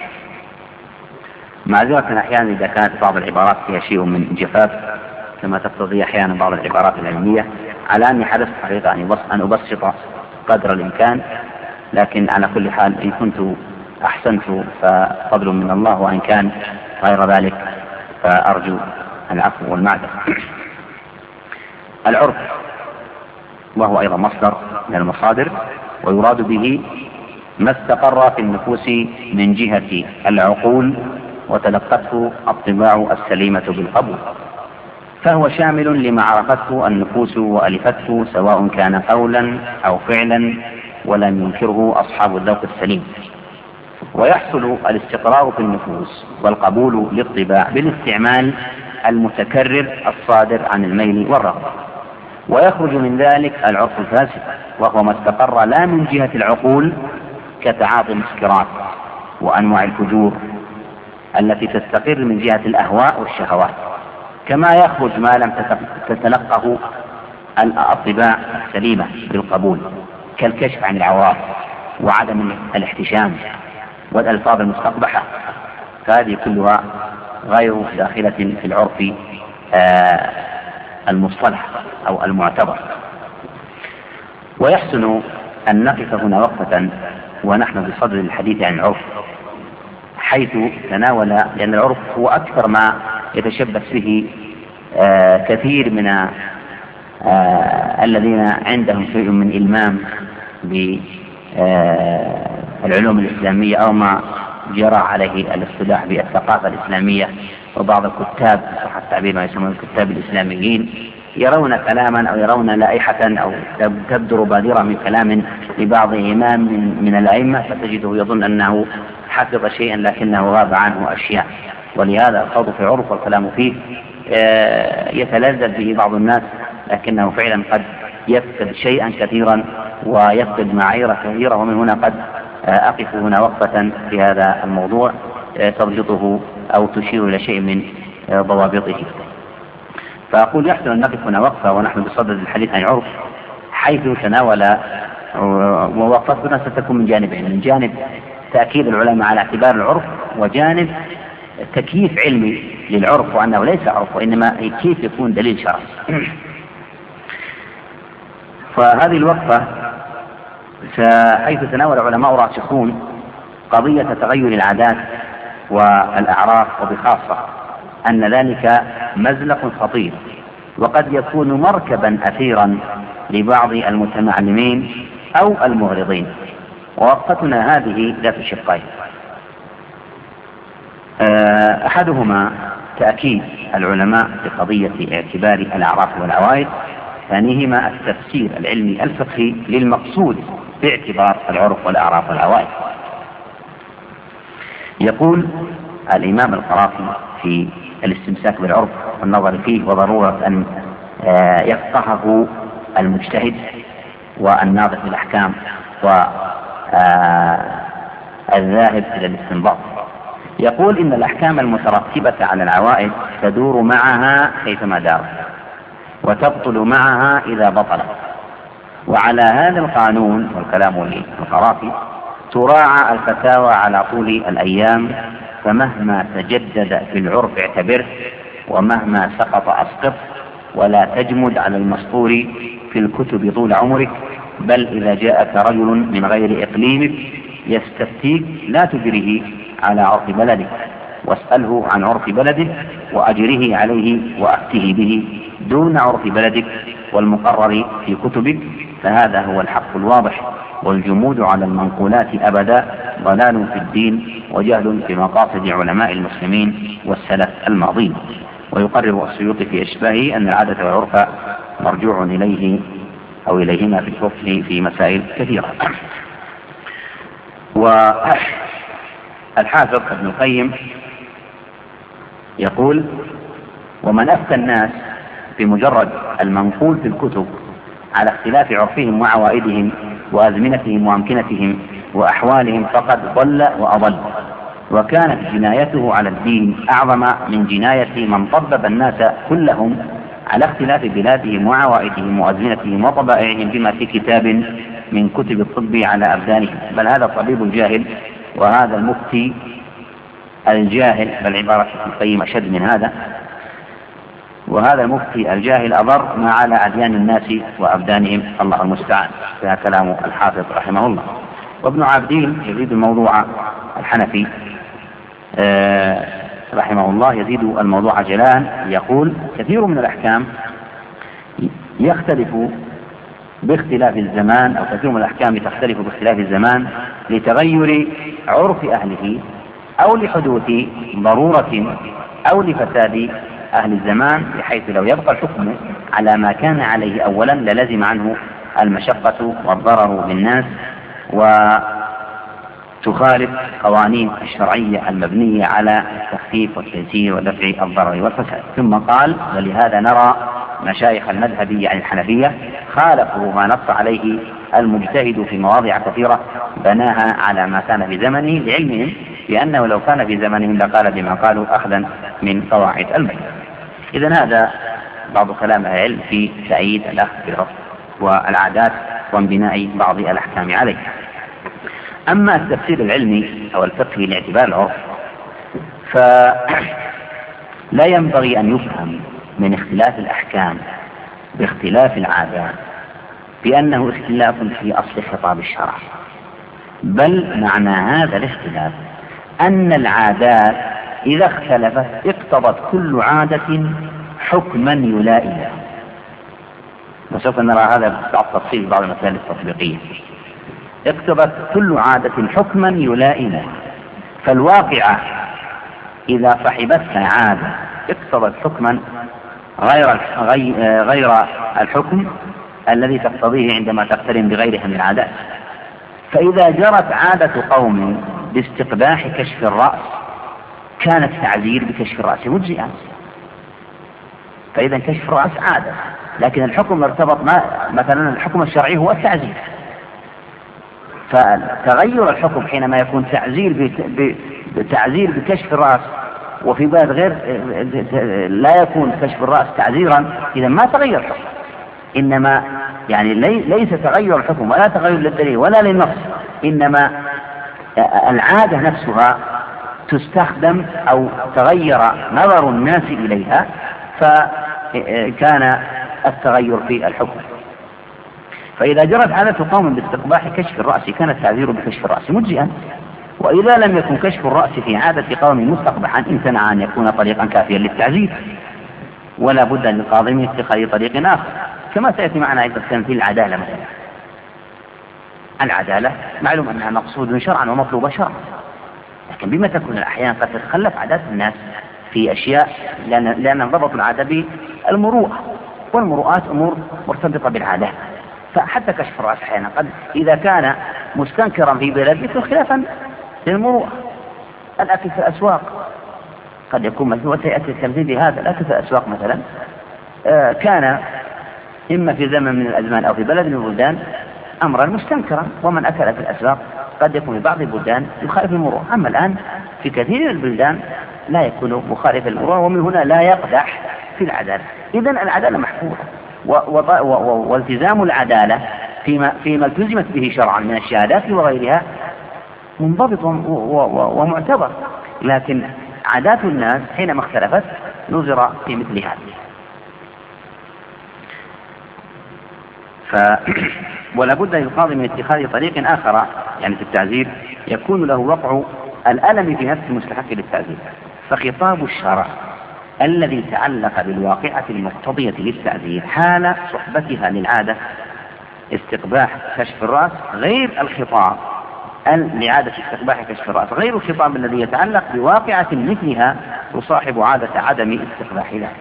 معذرة أحيانا إذا كانت بعض العبارات فيها شيء من جفاف كما تقتضي أحيانا بعض العبارات العلمية، على أني حدثت حقيقة أن أبسط قدر الإمكان، لكن على كل حال إن كنت أحسنت ففضل من الله، وإن كان غير ذلك فأرجو العفو والمعذرة. العرف وهو أيضا مصدر من المصادر، ويراد به ما استقر في النفوس من جهة العقول وتلقته الطباع السليمة بالقبول، فهو شامل لما عرفته النفوس وألفته سواء كان قولا أو فعلا ولم ينكره أصحاب الذوق السليم. ويحصل الاستقرار في النفوس والقبول للطباع بالاستعمال المتكرر الصادر عن الميل والرغبة، ويخرج من ذلك العرف الفاسد وهو ما استقر لا من جهة العقول كتعاطي المسكرات وأنواع الفجور التي تستقر من جهة الأهواء والشهوات، كما يخرج ما لم تتلقه الطباع السليمة بالقبول كالكشف عن العورات وعدم الاحتشام والألفاظ المستقبحة، فهذه كلها غير داخلة في العرف آه المصطلح أو المعتبر. ويحسن أن نقف هنا وقفة ونحن بصدد الحديث عن العرف، حيث تناول، لأن العرف هو أكثر ما يتشبث به آه كثير من آه الذين عندهم شيء من إلمام بالعلوم الإسلامية أو ما جرى عليه الاصطلاح بالثقافة الإسلامية، وبعض الكتاب صح التعبير ما يسمون الكتاب الإسلاميين يرون كلاما أو يرون لائحة أو تبدر بادرة من كلام لبعض إمام من الأئمة فتجده يظن أنه حفظ شيئا لكنه غاب عنه أشياء، ولهذا الخوض في العرف والكلام فيه يتلذذ به بعض الناس، لكنه فعلا قد يفقد شيئا كثيرا ويفقد معايير كثيرة. ومن هنا قد أقف هنا وقفة في هذا الموضوع تربطه أو تشير إلى شيء من ضوابطه. فأقول يحسن أن نقف هنا وقفة ونحن بصدد الحديث عن العرف، حيث تناول ووقفتنا ستكون من جانبين: من جانب تأكيد العلماء على اعتبار العرف، وجانب تكييف علمي للعرف وأنه ليس عرف وإنما كيف يكون دليل شرعي. فهذه الوقفة حيث تناول علماء راسخون قضية تغير العادات والأعراف، وبخاصة أن ذلك مزلق خطير وقد يكون مركبا أثيرا لبعض المتمعلمين أو المغرضين. ووقفتنا هذه ذات شقين: أحدهما تأكيد العلماء بقضية اعتبار الأعراف والعوائد، ثانيهما التفسير العلمي الفقهي للمقصود باعتبار العرف والأعراف والعوائد. يقول الإمام القرافي في الاستمساك بالعرف والنظر فيه وضرورة أن يفقهه المجتهد والناظر في الأحكام والذاهب إلى الاستنباط، يقول إن الأحكام المترتبة على العوائد تدور معها كيفما دارت وتبطل معها إذا بطلت، وعلى هذا القانون والكلام للقرافي تراعى الفتاوى على طول الأيام، فمهما تجدد في العرف اعتبره ومهما سقط أسقط، ولا تجمد على المسطور في الكتب طول عمرك، بل إذا جاءك رجل من غير إقليمك يستفتيك لا تجره على عرف بلدك، واسأله عن عرف بلده وأجره عليه وأفته به دون عرف بلدك والمقرر في كتبك، فهذا هو الحق الواضح. والجمود على المنقولات أبدا ضلال في الدين وجهل في مقاصد علماء المسلمين والسلف الماضين. ويقرر السيوطي في إشباهه أن العادة والعرف مرجوع إليه أو إليهما في الحكم في مسائل كثيرة. والحافظ ابن القيم يقول: ومن أفتى الناس بمجرد المنقول في الكتب على اختلاف عرفهم وعوائدهم وأزمنتهم وأمكنتهم وأحوالهم فقد ضل وأضل، وكانت جنايته على الدين أعظم من جناية من طبب الناس كلهم على اختلاف بلادهم وعوائدهم وأزمنتهم وطبائعهم بما في كتاب من كتب الطب على أبدانهم. بل هذا الطبيب الجاهل وهذا المفتي الجاهل، بل عبارة ابن القيم أشد من هذا، وهذا المفتي الجاهل أضر ما على أديان الناس وأبدانهم، الله المستعان. فيها كلام الحافظ رحمه الله. وابن عابدين يزيد الموضوع الحنفي آه رحمه الله يزيد الموضوع جلاء، يقول: كثير من الأحكام يختلف باختلاف الزمان، أو كثير من الأحكام تختلف باختلاف الزمان لتغير عرف أهله أو لحدوث ضرورة أو لفساد أهل الزمان، بحيث لو يبقى الحكم على ما كان عليه أولا للزم عنه المشقة والضرر بالناس وتخالف قوانين الشرعية المبنية على التخفيف والتيسير ودفع الضرر والفساد. ثم قال: ولهذا نرى مشايخ المذهب عن الحنفية خالفوا ما نص عليه المجتهد في مواضع كثيرة بناها على ما كان في زمنه، لعلمهم بأنه لو كان في زمنهم لقال بما قالوا أخذا من قواعد المذهب. إذن هذا بعض كلام العلم في تأييد الأخذ بالعرف والعادات وانبناء بعض الأحكام عليه. أما التفسير العلمي أو الفقهي لاعتبار العرف فلا ينبغي أن يفهم من اختلاف الأحكام باختلاف العادات بأنه اختلاف في أصل خطاب الشرع، بل معنى هذا الاختلاف أن العادات إذا اختلفت اقتضت كل عادة حكما يلائمه. وسوف نرى هذا بعض التفصيل في بعض المسائل التطبيقية. اقتضت كل عادة حكما يلائمه، فالواقعة إذا صحبتها عادة اقتضت حكما غير غير الحكم الذي تقتضيه عندما تقترن بغيرها من العادات. فإذا جرت عادة قوم باستقباح كشف الرأس كان التعزير بكشف الرأس مجزئا. فإذا كشف الرأس عادة، لكن الحكم ارتبط ما مثلا الحكم الشرعي هو التعزير، فتغير الحكم حينما يكون تعزير بتعزير بكشف الرأس وفي بلد غير لا يكون كشف الرأس تعزيرا، إذا ما تغير الحكم، إنما يعني ليس تغير الحكم ولا تغير للدليل ولا للنص، إنما العادة نفسها تستخدم أو تغير نظر الناس إليها فكان التغير في الحكم. فإذا جرت عادة قوم باستقباح كشف الرأس كان التعزير بكشف الرأس مجزئا. وإذا لم يكن كشف الرأس في عادة قوم مستقبحا امتنع أن يكون طريقا كافيا للتعزير، ولا بد للقاضي من اتخاذ طريق آخر، كما سيأتي معنا أيضا في العدالة مثلا. العدالة معلوم أنها مقصود شرعا ومطلوبة شرعا، لكن بما تكون الأحيان قد تتخلف عادات الناس في أشياء لأن, لأن ضبط العادة بالمروءة، والمروءات أمور مرتبطة بالعادات. فحتى كشف الرأس أحيانا قد إذا كان مستنكرا في بلد يكون خلافا للمروءة. الأكل في الأسواق قد يكون مثل وسيأتي التمثيل بهذا. الأكل في الأسواق مثلا آه كان إما في زمن من الأزمان أو في بلد من البلدان أمرا مستنكرا، ومن أكل في الأسواق قد يكون في بعض البلدان يخالف المروءة. أما الآن في كثير من البلدان لا يكون مخالف المروءة، ومن هنا لا يقدح في العدالة. إذن العدالة محفوظة، والتزام العدالة فيما, فيما التزمت به شرعا من الشهادات وغيرها منضبط ومعتبر، لكن عادات الناس حينما اختلفت نظر في مثل هذا. ف... ولا بد للقاضي من اتخاذ طريق آخر يعني في التعزير يكون له وقع الألم في نفس المستحق للتعزير. فخطاب الشرع الذي تعلق بالواقعة المقتضية للتعزير حال صحبتها للعادة استقباح كشف الرأس غير الخطاب لعادة استقباح كشف الرأس غير الخطاب الذي يتعلق بواقعة مثلها تصاحب عادة عدم استقباح ذلك.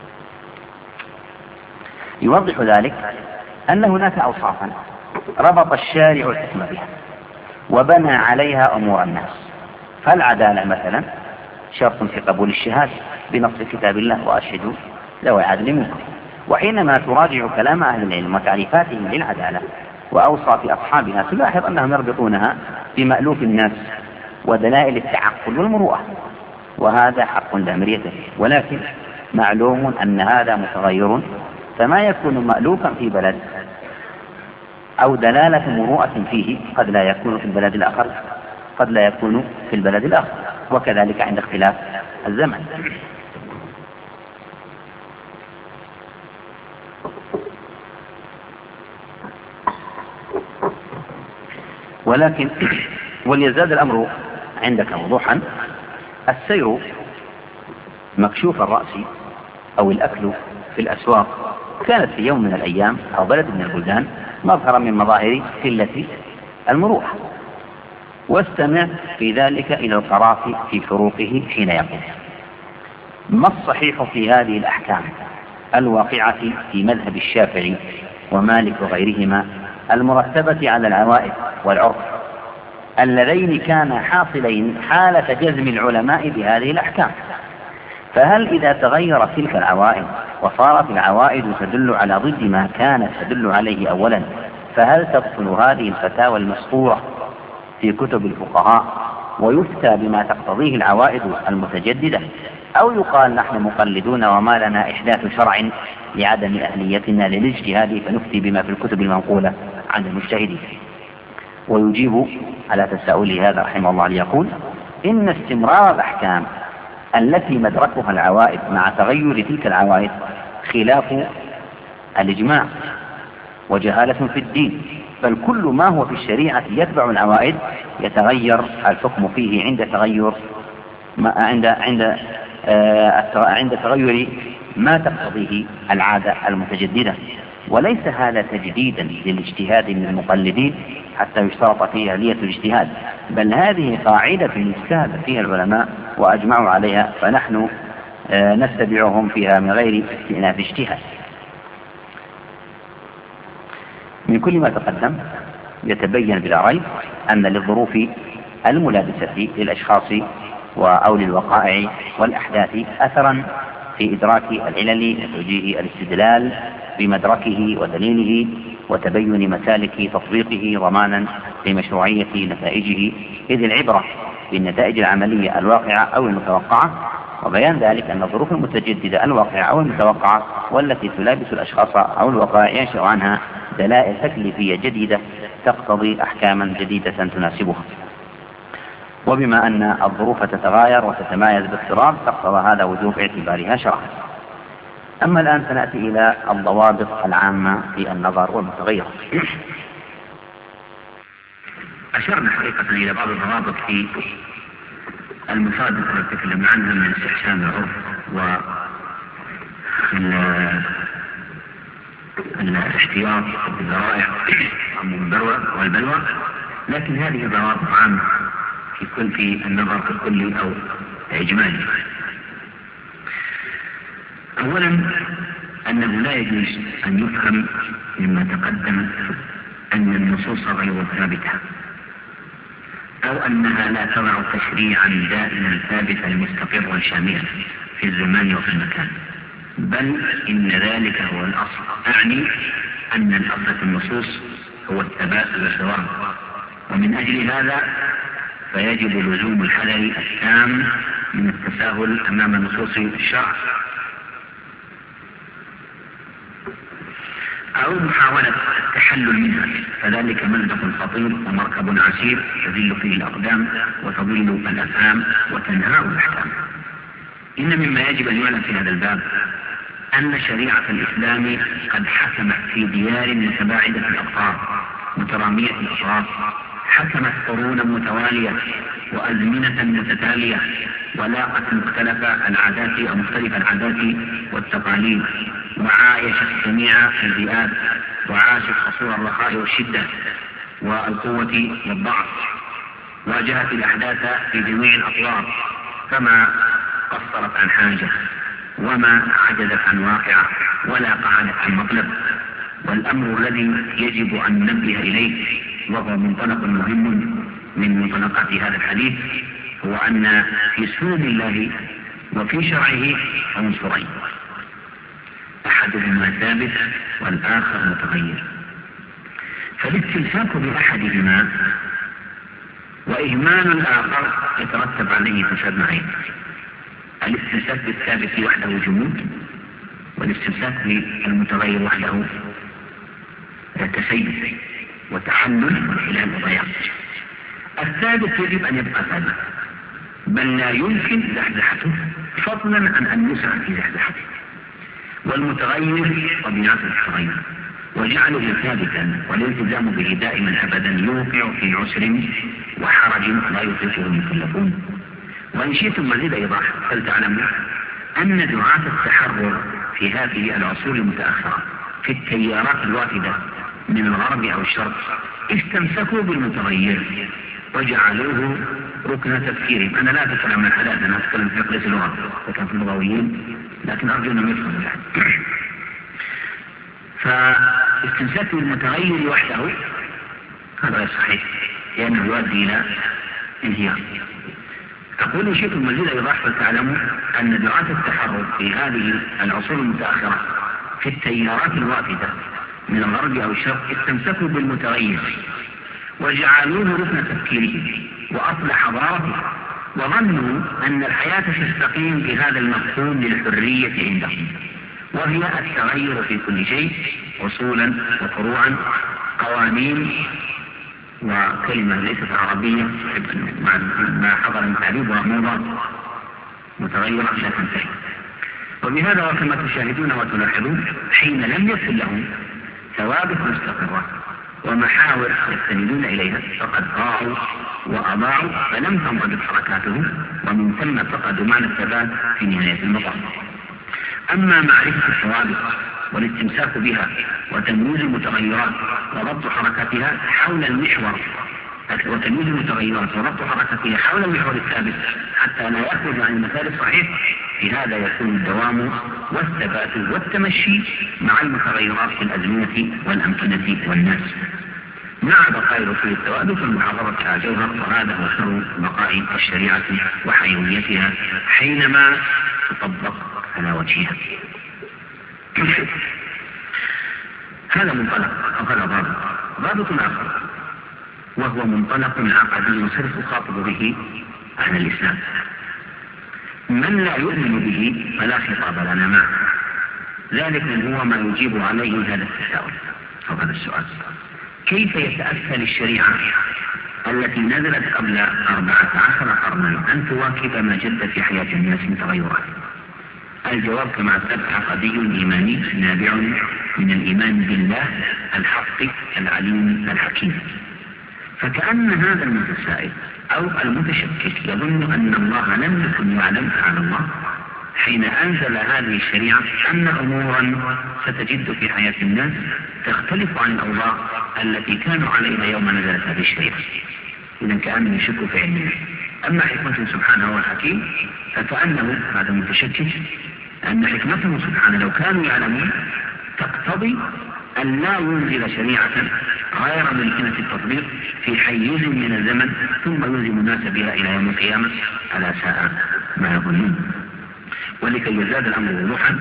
يوضح ذلك أن هناك أوصافا ربط الشارع الحكم بها وبنى عليها أمور الناس. فالعدالة مثلا شرط في قبول الشهادة بنص كتاب الله وأشهدوا ذوي عدل منكم. وحينما تراجع كلام أهل العلم وتعريفاتهم للعدالة وأوصاف أصحابها تلاحظ أنهم يربطونها بمألوف الناس ودلائل التعقل والمروءة، وهذا حق لا مرية فيه. ولكن معلوم أن هذا متغير، فما يكون مألوفا في بلد أو دلالة مروءة فيه قد لا يكون في البلد الآخر قد لا يكون في البلد الآخر، وكذلك عند اختلاف الزمن. ولكن وليزداد الأمر عندك وضوحا، السير مكشوف الرأس أو الأكل في الأسواق كانت في يوم من الأيام أو بلد من البلدان مظهرا من مظاهر قلة المروءة. واستمع في ذلك إلى القراف في فروقه حين يقول: ما الصحيح في هذه الأحكام الواقعة في مذهب الشافعي ومالك وغيرهما المرتبة على العوائد والعرف اللذين كانا حاصلين حالة جزم العلماء بهذه الأحكام؟ فهل إذا تغيرت تلك العوائد وصارت العوائد تدل على ضد ما كانت تدل عليه أولا، فهل تبطل هذه الفتاوى المسطورة في كتب الفقهاء ويفتى بما تقتضيه العوائد المتجددة، أو يقال نحن مقلدون وما لنا إحداث شرع لعدم أهليتنا للاجتهاد فنفتي بما في الكتب المنقولة عن المجتهدين؟ ويجيب على تساؤله هذا رحمه الله ليقول: إن استمرار الأحكام التي مدركها العوائد مع تغير تلك العوائد خلاف الإجماع وجهالة في الدين، بل كل ما هو في الشريعة يتبع العوائد يتغير الحكم فيه عند تغير عند عند عند تغير ما تقتضيه العادة المتجددة، وليس هذا تجديدا للاجتهاد من المقلدين حتى يشترط فيه آلية الاجتهاد، بل هذه قاعدة اجتهد فيها العلماء وأجمعوا عليها، فنحن نتبعهم فيها من غير استئناف اجتهاد. من كل ما تقدم يتبين بلا ريب أن للظروف الملابسة للأشخاص أو للوقائع والأحداث أثرا في إدراك العلل وتوجيه الاستدلال بمدركه ودليله وتبين مسالك تطبيقه ضمانا لمشروعية نتائجه، إذ العبرة بالنتائج العملية الواقعة أو المتوقعة، وبيان ذلك أن الظروف المتجددة الواقعة أو المتوقعة والتي تلابس الأشخاص أو الوقائع ينشأ عنها دلائل تكليفية جديدة تقتضي أحكاما جديدة تناسبها. وبما أن الظروف تتغاير وتتمايز باضطراب تقتضى هذا وجوب اعتبارها شرعا. أما الآن سنأتي إلى الضوابط العامة في النظر والمتغير. أشرنا حقيقة إلى بعض الضوابط في المصادر التي تكلمنا عنها من استحسان العرف والاحتياط بالذرائع والبلوى، لكن هذه ضوابط عامة في كل في النظر الكلي أو إجمالي. أولا أنه لا يجوز أن يفهم مما تقدم أن النصوص غير ثابتة أو أنها لا تضع تشريعا دائما ثابتا مستقرا شاملا في الزمان وفي المكان، بل إن ذلك هو الأصل. أعني أن الأصل في النصوص هو الثبات والثواب، ومن أجل هذا فيجب لزوم الحذر التام من التساهل أمام نصوص الشرع أو محاولة التحلل منها، فذلك ملدق خطير ومركب عسير تذل فيه الأقدام وتضل الأفهام وتنهار الأحكام. إن مما يجب أن يعلم في هذا الباب أن شريعة الإسلام قد حكمت في ديار متباعدة الأقطار مترامية الأطراف، حكمت قرونا متوالية وأزمنة متتالية، ولاقت مختلف العادات أو مختلف العادات والتقاليد، وعايشت جميع البيئات، وعاشت عصور الرخاء والشدة والقوة والضعف، واجهت الأحداث في جميع الأطوار، فما قصرت عن حاجة وما عجزت عن واقعة ولا قعدت عن مطلب. والأمر الذي يجب أن ننبه إليه وهو منطلق مهم من منطلقات هذا الحديث هو أن في سنن الله وفي شرعه عنصرين، أحدهما ثابت والآخر متغير، فالاستمساك بأحدهما وإهمال الآخر يترتب عليه فساد نوعين: الاستمساك بالثابت وحده جمود، والاستمساك بالمتغير وحده تسيب وتحلل والحلال وضياع. الثابت يجب أن يبقى ثابت، بل لا يمكن زحزحته فضلا عن أن يسعى في زحزحته. والمتغير طبيعته التغير، وجعله ثابتا والالتزام به دائما أبدا يوقع في عسر وحرج لا يطيقه المكلفون. وإن شئتم مزيد إيضاح فلتعلموا أن دعاة التحرر في هذه العصور المتأخرة في التيارات الوافدة من الغرب أو الشرق استمسكوا بالمتغير وجعلوه ركن تفكيرهم. أنا لا أتكلم عن الحداثة، أنا أتكلم في عقلية اللغة وكان في اللغويين، لكن أرجو أنهم يفهموا الآن. فاستمساك بالمتغير وحده هذا غير صحيح، لأنه يؤدي إلى انهيار. أقول شيء مزيد إيضاح فلتعلموا أن دعاة التحرر في هذه العصور المتأخرة في التيارات الوافدة من الغرب أو الشرق استمسكوا بالمتغير وجعلوه ركن تفكيره وأصل حضارته، وظنوا أن الحياة تستقيم بهذا المفهوم للحرية عندهم، وهي التغير في كل شيء أصولا وفروعا، قوانين وكلمة ليست عربية ما حضر من تعريب وموضات متغيرة لا تنتهي. وبهذا وكما تشاهدون وتلاحظون حين لم يكن لهم ثوابت مستقرة ومحاور يستندون إليها فقد ضاعوا وأضاعوا فلم تنضبط حركاتهم، ومن ثم فقدوا معنى الثبات في نهاية المطاف. أما معرفة الثوابت والاستمساك بها وتمييز المتغيرات وضبط حركتها حول المحور وتمييز المتغيرات وضبط حركتها حول المحور الثابت حتى لا يخرج عن المثال الصحيح، في هذا يكون الدوام والثبات والتمشي مع المتغيرات في الأزمنة والأمكنة والناس مع بقاء رسول الثوابت والمحافظة على جوهر، وهذا هو سر بقاء الشريعة وحيويتها حينما تطبق على وجهها. هذا منطلق أو ضابط. ضابط آخر وهو منطلق عقدي صرف خاطب به أهل الإسلام. من لا يؤمن به فلا خطاب لنا معه، ذلك هو ما يجيب عليه هذا التساؤل أو هذا السؤال: كيف يتأتى للشريعة التي نزلت قبل أربعة عشر قرنا أن تواكب ما جد في حياة الناس من تغيرات؟ الجواب كما سبق عقدي إيماني نابع من الإيمان بالله الحق العليم الحكيم. فكأن هذا المتسائل أو المتشكك يظن أن الله لم يكن يعلم على الله حين أنزل هذه الشريعة أن أمورا ستجد في حياة الناس تختلف عن الأوضاع التي كانوا عليها يوم نزلت هذه الشريعة. إذن كأنه يشك في علمه. أما حكمته سبحانه والحكيم فكأنه هذا المتشكك أن حكمته سبحانه لو كانوا يعلمون تقتضي أن لا ينزل شريعة غير ممكنة التطبيق في حيز من الزمن ثم يلزم الناس بها إلى يوم القيامة على ساء ما يظنون. ولكي يزداد الأمر وضوحا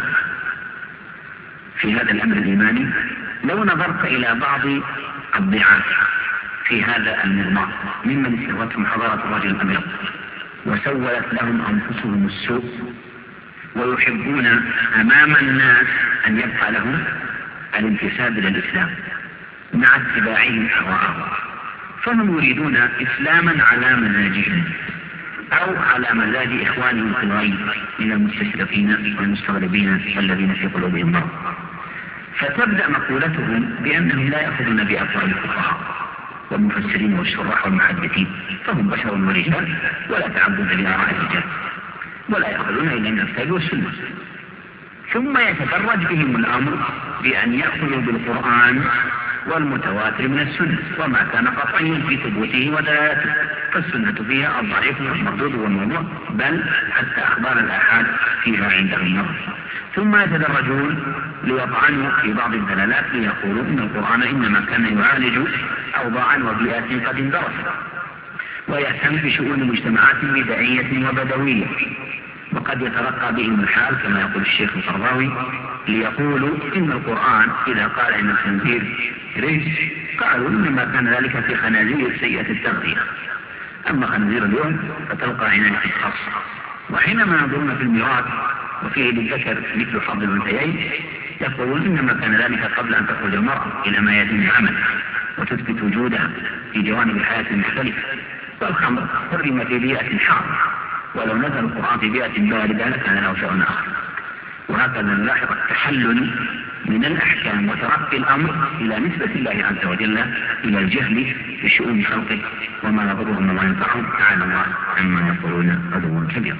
في هذا الأمر الإيماني، لو نظرت إلى بعض الضعاف في هذا المضمار ممن استغرتهم حضارة الرجل الأبيض وسولت لهم أنفسهم السوء ويحبون أمام الناس أن يبقى لهم الانتساب إلى الإسلام مع اتباعهم أهواءهم، فهم يريدون إسلاما على مزاجهم أو على مزاج إخوانهم في الغيب من المستشرقين والمستغربين الذين في قلوبهم مرض. فتبدأ مقولتهم بأنهم لا يأخذون بأقوال الفقهاء والمفسرين والشراح والمحدثين، فهم بشر ورجال ولا تعبد لآراء الرجال ولا يأخذون إلا من الكتاب والسنة. ثم يتدرج بهم الأمر بأن يأخذوا بالقرآن والمتواتر من السنة وما كان قطعيا في ثبوته ودلالته، فالسنة فيها الضعيف والمردود والموضوع، بل حتى أخبار الآحاد فيها عندهم نظر. ثم يتدرجون ليطعنوا في بعض الدلالات ليقولوا إن القرآن إنما كان يعالج أوضاعا وبيئات قد اندرست ويهتم بشؤون مجتمعات بدائية وبدوية، وقد يترقى بهم الحال كما يقول الشيخ القرضاوي ليقولوا إن القرآن إذا قال إن الخنزير رجس قالوا إنما كان ذلك في خنازير سيئة التغذية، أما خنزير اليوم فتلقى عناية الخاصة. وحينما ينظرون في الميراث وفيه للذكر مثل حظ الأنثيين يقولون إنما كان ذلك قبل أن تخرج المرأة إلى ما يتم العمل وتثبت وجودها في جوانب الحياة المختلفة. والخمر حرم في بيئة حارة، ولو نزل القرآن في بيئة باردة لكان له شأن آخر. وهكذا نلاحظ التحلل من الأحكام وترقي الأمر إلى نسبة الله عز وجل إلى الجهل بشؤون خلقه وما يضرهم وما ينفعهم، تعالى الله عما يقولون عدوا كبيرا.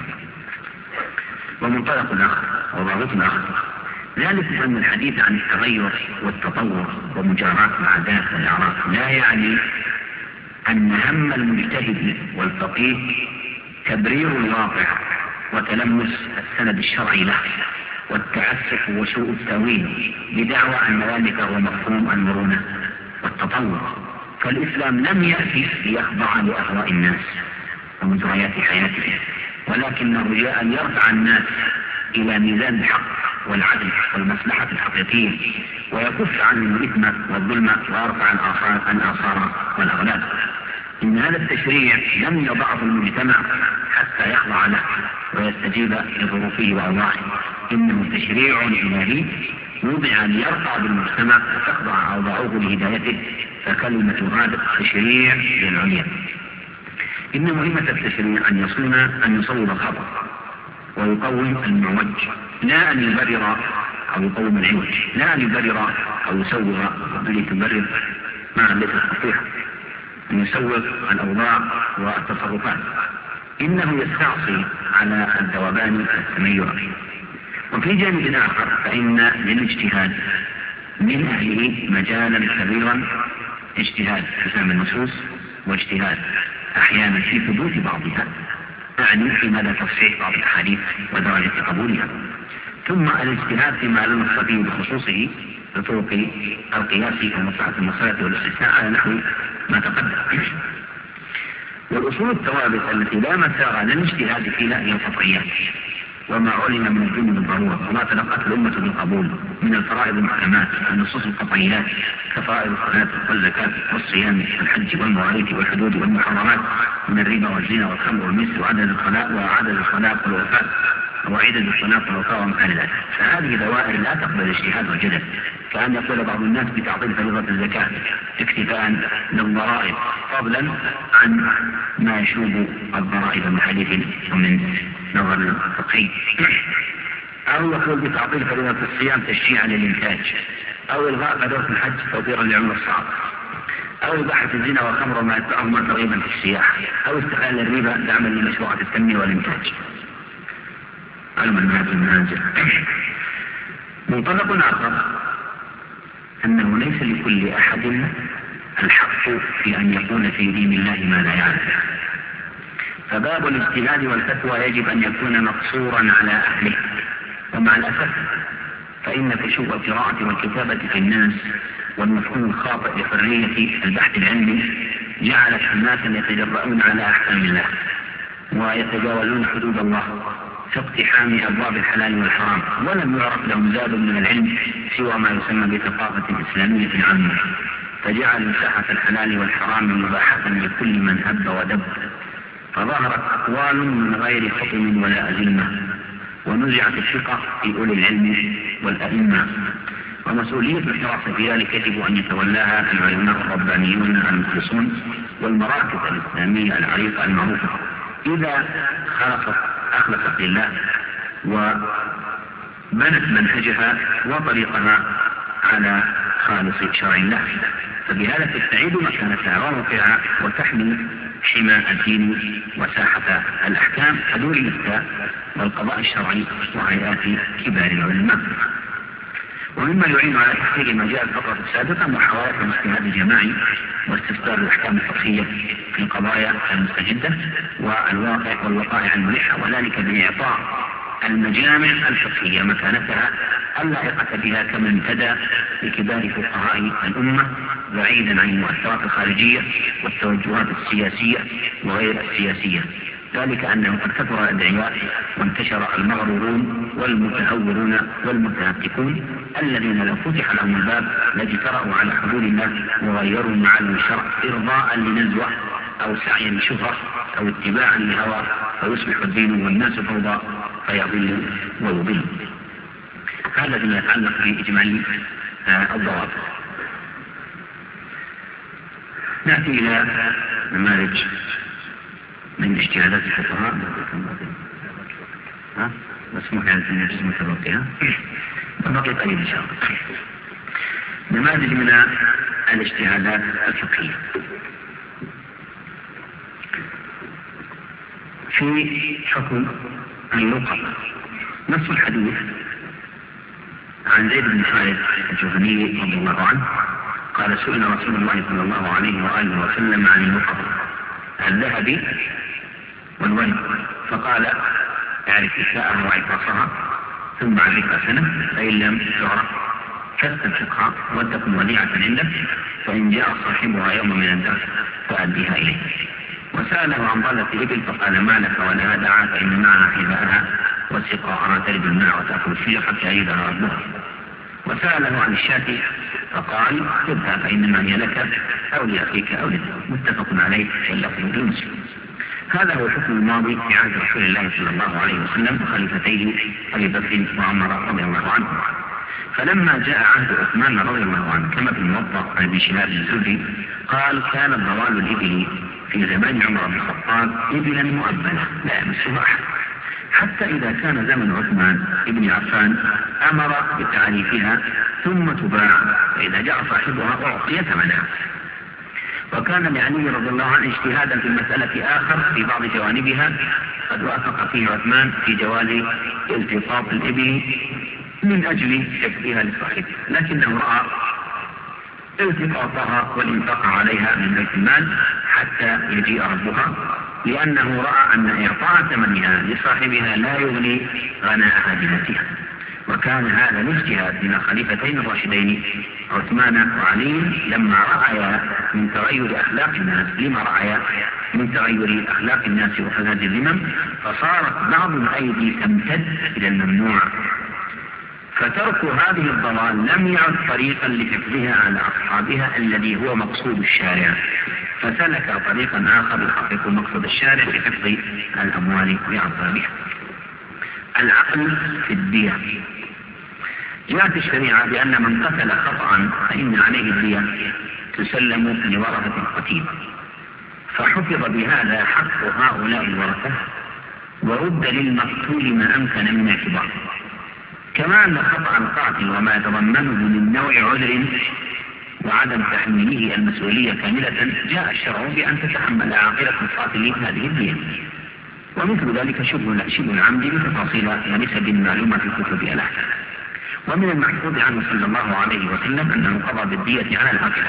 ومنطلق آخر وضابط آخر ذلك أن الحديث عن التغير والتطور ومجاراة العادات والأعراف لا يعني أن هم المجتهد والفقيه تبرير الواقع وتلمس السند الشرعي له والتعسف وسوء التأويل بدعوى أن ذلك هو مفهوم المرونة والتطور. فالإسلام لم يأتي ليخضع لأهواء الناس ومجريات حياتهم، ولكنه جاء ليرفع الناس إلى ميزان الحق والعدل والمصلحة الحقيقية ويكف عنهم الإثم والظلم ويرفع الآثار الآثار والأغلال. إن هذا التشريع لم يضعه المجتمع حتى يخضع له ويستجيب لظروفه وأوضاعه، إنه تشريع إلهي وضع ليرقى بالمجتمع وتخضع أوضاعه لهدايته، فكلمة هذا التشريع للعليا. إن مهمة التشريع أن يصون أن يصوب الخطأ ويقوم المعوج، لا أن يبرر أو يقوم العوج، لا أن يبرر أو يسوغ بل تبرر ما ليس صحيحا. أن يسوق الأوضاع والتصرفات، إنه يستعصي على الذوبان التميع. وفي جانب آخر فإن للاجتهاد من أهله مجالا كبيرا، اجتهاد في فهم النصوص واجتهاد أحيانا في ثبوت بعضها، أعني في مدى تصحيح بعض الأحاديث ودرجة قبولها، ثم الاجتهاد فيما لا نص فيه بخصوصه بطرق القياس ومصلحة المصالح والاستثناء على نحو ما تقدم. والأصول الثوابت التي لا مساغ للاجتهاد فيها هي القطعيات، وما علم من الدين بالضرورة، وما تلقته الأمة بالقبول من الفرائض المحكمات والنصوص القطعيات كفرائض الصلاة والزكاة والصيام والحج والمواريث والحدود والمحرمات من الربا والزنا والخمر والمس وعدد الخلاق وعدد الخلاق والوفاة وعدد الصلاة والوفاة ومثال ذلك. فهذه دوائر لا تقبل الاجتهاد والجدل، كأن يقول بعض الناس بتعطيل فريضة الزكاة اكتفاء للضرائب فضلا عن ما يشوب الضرائب من حديث ومن نظر فقهي، أو يقول بتعطيل فريضة الصيام تشجيعا للإنتاج، أو إلغاء غزوة الحج توفيرا لعمر الصعب، أو إباحة الزنا والخمر وما يتبعهما ترغيبا في السياحة، أو استغلال الربا دعما لمشروعات التنمية والإنتاج. علم المنهج المنازل. منطلق آخر أنه ليس لكل أحد الحق في أن يقول في دين الله ما لا يعلم، فباب الاجتهاد والفتوى يجب أن يكون مقصورا على أهله. ومع الأسف فإن كشوف القراءة والكتابة في الناس والمفهوم الخاطئ لحرية البحث العلمي جعلت الناس يتجرؤون على أحكام الله ويتجاوزون حدود الله في اقتحام أبواب الحلال والحرام، ولم يعرف لهم زاد من العلم سوى ما يسمى بثقافة إسلامية عامة، فجعل مساحة الحلال والحرام مباحة لكل من هب ودب، فظهرت أقوال من غير حكم ولا أزمة، ونزعت الثقة في أولي العلم والأئمة. ومسؤولية الحراسة في ذلك يجب أن يتولاها العلماء الربانيون المخلصون والمراكز الإسلامية العريقة المعروفة، إذا خلصت أخلصت لله وبنت منهجها وطريقها على خالص شرع الله، فبهذا تستعيد مكانتها وموقعها وتحمي حمى الدين وساحة الأحكام كدور الإفتاء والقضاء الشرعي وهيئات كبار العلماء. ومما يعين على تحقيق ما جاء الفترة السابقة محاولة الاجتهاد الجماعي واستفسار الأحكام الفقهية في القضايا المستجدة والواقع والوقائع الملحة، وذلك بإعطاء المجامع الفقهية مكانتها اللائقة بها كما انتدى لكبار فقهاء الأمة بعيدا عن المؤثرات الخارجية والتوجهات السياسية وغير السياسية، ذلك أنه قد كثر الأدعياء وانتشر المغرورون والمتهورون والمتهتكون الذين لو فتح لهم الباب لاجترأوا على حدود الله وغيروا معالم الشرع إرضاء لنزوة أو سعيا لشهرة أو اتباعا لهوى، فيصبح الدين والناس فوضى فيضل ويضل. هذا فيما يتعلق بإجمالي الضوابط. نأتي إلى نماذج من اجتهادات الفقهاء. ها مسموح يعني في نفس المتبقية بقي قليل إن شاء الله. نماذج من الاجتهادات الفقهية في حكم اللقب. نص الحديث عن زيد بن خالد الجهني رضي الله عنه قال سئل رسول الله صلى الله عليه وآله وسلم عن اللقب الذهبي والورد، فقال اعرف إساءها وعفاصها ثم عرفها سنة، فإن لم تعرف فاستنفقها وتكن وديعة عندك، فإن جاء صاحبها يوم من الدرس فأديها إليه. وسأله عن ضالة الإبل فقال ما لك ولها دعا فإن معها حذاءها وسقاءها تلد الماء وتأكل الشيء حتى يجدها ربها. وسأله عن الشاة فقال خذها فإنما هي لك أو لأخيك أو لك، متفق عليه واللفظ لمسلم. هذا هو الحكم الماضي في عهد رسول الله صلى الله عليه وسلم وخليفتيه أبي بكر وعمر رضي الله عنهم. فلما جاء عهد عثمان رضي الله عنه كما في الموطأ عن ابن شهاب الزهري قال كان ضلال الإبل في زمان عمر بن الخطاب إبلا مؤبلة لا يمسها أحد، حتى إذا كان زمن عثمان ابن عفان أمر بتعريفها ثم تباع، فإذا جاء صاحبها أعطي ثمنها. وكان لعلي رضي الله عنه اجتهادا في المسألة آخر في بعض جوانبها قد وافق فيه عثمان في جواز التقاط الإبل من أجل حفظها لصاحبها، لكنه رأى التقاطها والإنفاق عليها من بيت المال حتى يجيء ربها، لأنه رأى أن إعطاء ثمنها لصاحبها لا يغني غناءها بنفسها. وكان هذا الاجتهاد من الخليفتين الراشدين عثمان وعلي لما رأيا من تغير أخلاق الناس لما رأيا من تغير أخلاق الناس وفساد الذمم، فصارت بعض الأيدي تمتد إلى الممنوع، فترك هذه الضلال لم يعد طريقا لحفظها على أصحابها الذي هو مقصود الشارع، فسلك طريقا آخر يحقق مقصد الشارع في حفظ الأموال وإعطائها. العقل في الدية. جاءت الشريعة بأن من قتل خطأ فإن عليه الدية تسلم لورثة القتيل، فحفظ بهذا حق هؤلاء الورثة ورد للمقتول ما أمكن من اعتبار. كما أن خطأ القاتل وما يتضمنه من نوع عذر وعدم تحميله المسؤولية كاملة جاء الشرع بأن تتحمل عاقلة القاتل هذه الدية، ومثل ذلك شبه شبه العمد بتفاصيل ونسب معلومة في كتب الأحكام. ومن المحفوظ عنه صلى الله عليه وسلم أنه قضى بالدية على العاقلة،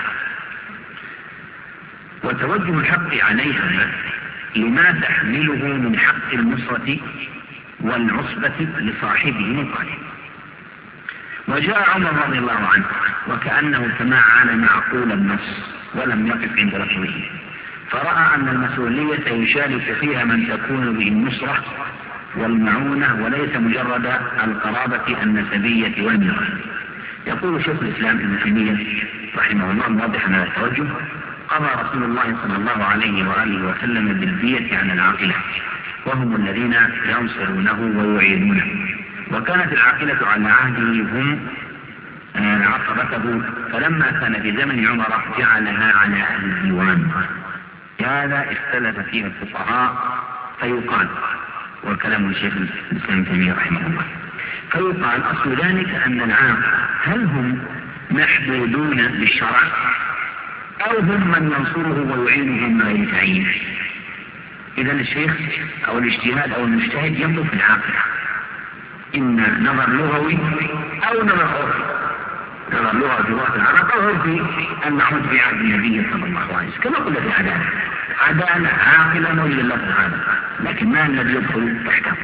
وتوجه الحق عليها لما تحمله من حق النصرة والعصبة لصاحبه القاتل. وجاء عمر رضي الله عنه وكأنه تمعن معقول النص ولم يقف عند رفضه، فرأى أن المسؤولية يشارك فيها من تكون به النصرة والمعونة وليس مجرد القرابة النسبية والميراث. يقول شيخ الإسلام ابن تيمية رحمه الله موضحا هذا التوجه: قضى رسول الله صلى الله عليه وآله وسلم بالدية عن العاقلة وهم الذين ينصرونه ويعينونه، وكانت العاقلة على عهده هم عصبته، فلما كان في زمن عمر جعلها على أهل الديوان. هذا اختلف فيه الفقهاء فيقال، وكلام الشيخ الإسلام ابن تيمية رحمه الله، فيقال أصل ذلك أن العاقل هل هم محدودون بالشرع أو هم من ينصره ويعينهم من غير تعيين؟ إذا الشيخ أو الاجتهاد أو المجتهد ينظر في العاقل، إما نظر لغوي أو نظر عرفي. نظر لغوي في لغة العرب أو عرفي أن نحن في عهد النبي صلى الله عليه وسلم، كما قلت في عدالة عدالة عاقلة موجود اللفظ هذا، لكن ما الذي يدخل تحته؟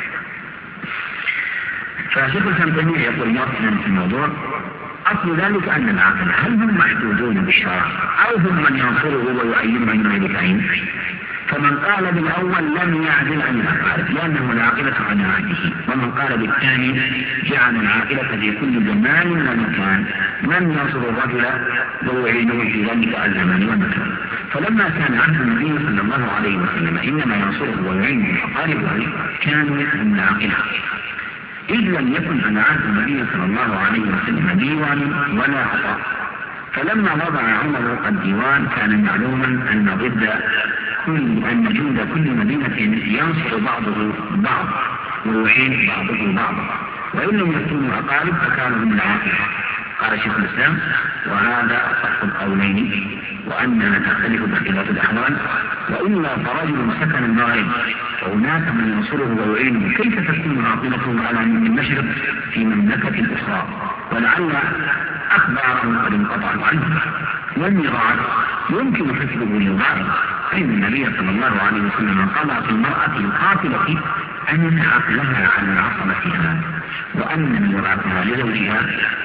فشيخ الإسلام ابن تيمية يقول موطنا في الموضوع: أصل ذلك أن العاقل هل هم محدودون بالشرع أو هم من ينصره ويعينه من غير تعيين؟ فمن قال بالأول لم يعدل عن العاقلة لأنه العاقلة عن عهده، ومن قال بالثاني جعل العاقلة في كل زمان ومكان من ينصر الرجل ويعينه في ذلك الزمان والمكان. فلما كان عهد النبي صلى الله عليه وسلم إنما ينصره ويعينه أقاربه كانوا من العاقلة، إذ لم يكن على عهد النبي صلى الله عليه وسلم ديوان ولا عطاء. فلما وضع عمر الديوان كان معلوما أن ضد كل أن جند كل مدينة ينصر بعضه بعض ويعين بعضه بعضا، وإن لم يكونوا أقارب فكانوا من العاقلة. قال شيخ الإسلام: وهذا أصح القولين، وأننا تختلف باختلاف الأحوال، وإلا فرجل سكن المغرب وهناك من ينصره ويعينه كيف تكون عاقلته على من المشرق في مملكة أخرى، ولعل أخبارهم قد انقطعوا عنه. والميراث يمكن حفظه للغائب، فإن النبي صلى الله عليه وسلم قضى في المرأة القاتلة أن عقلها على عصبتها وأن ميراثها لزوجها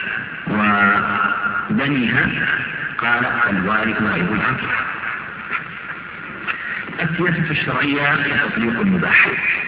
وبنيها، قال: الوارث غير العاقل. السياسة الشرعية تطبيق المباح.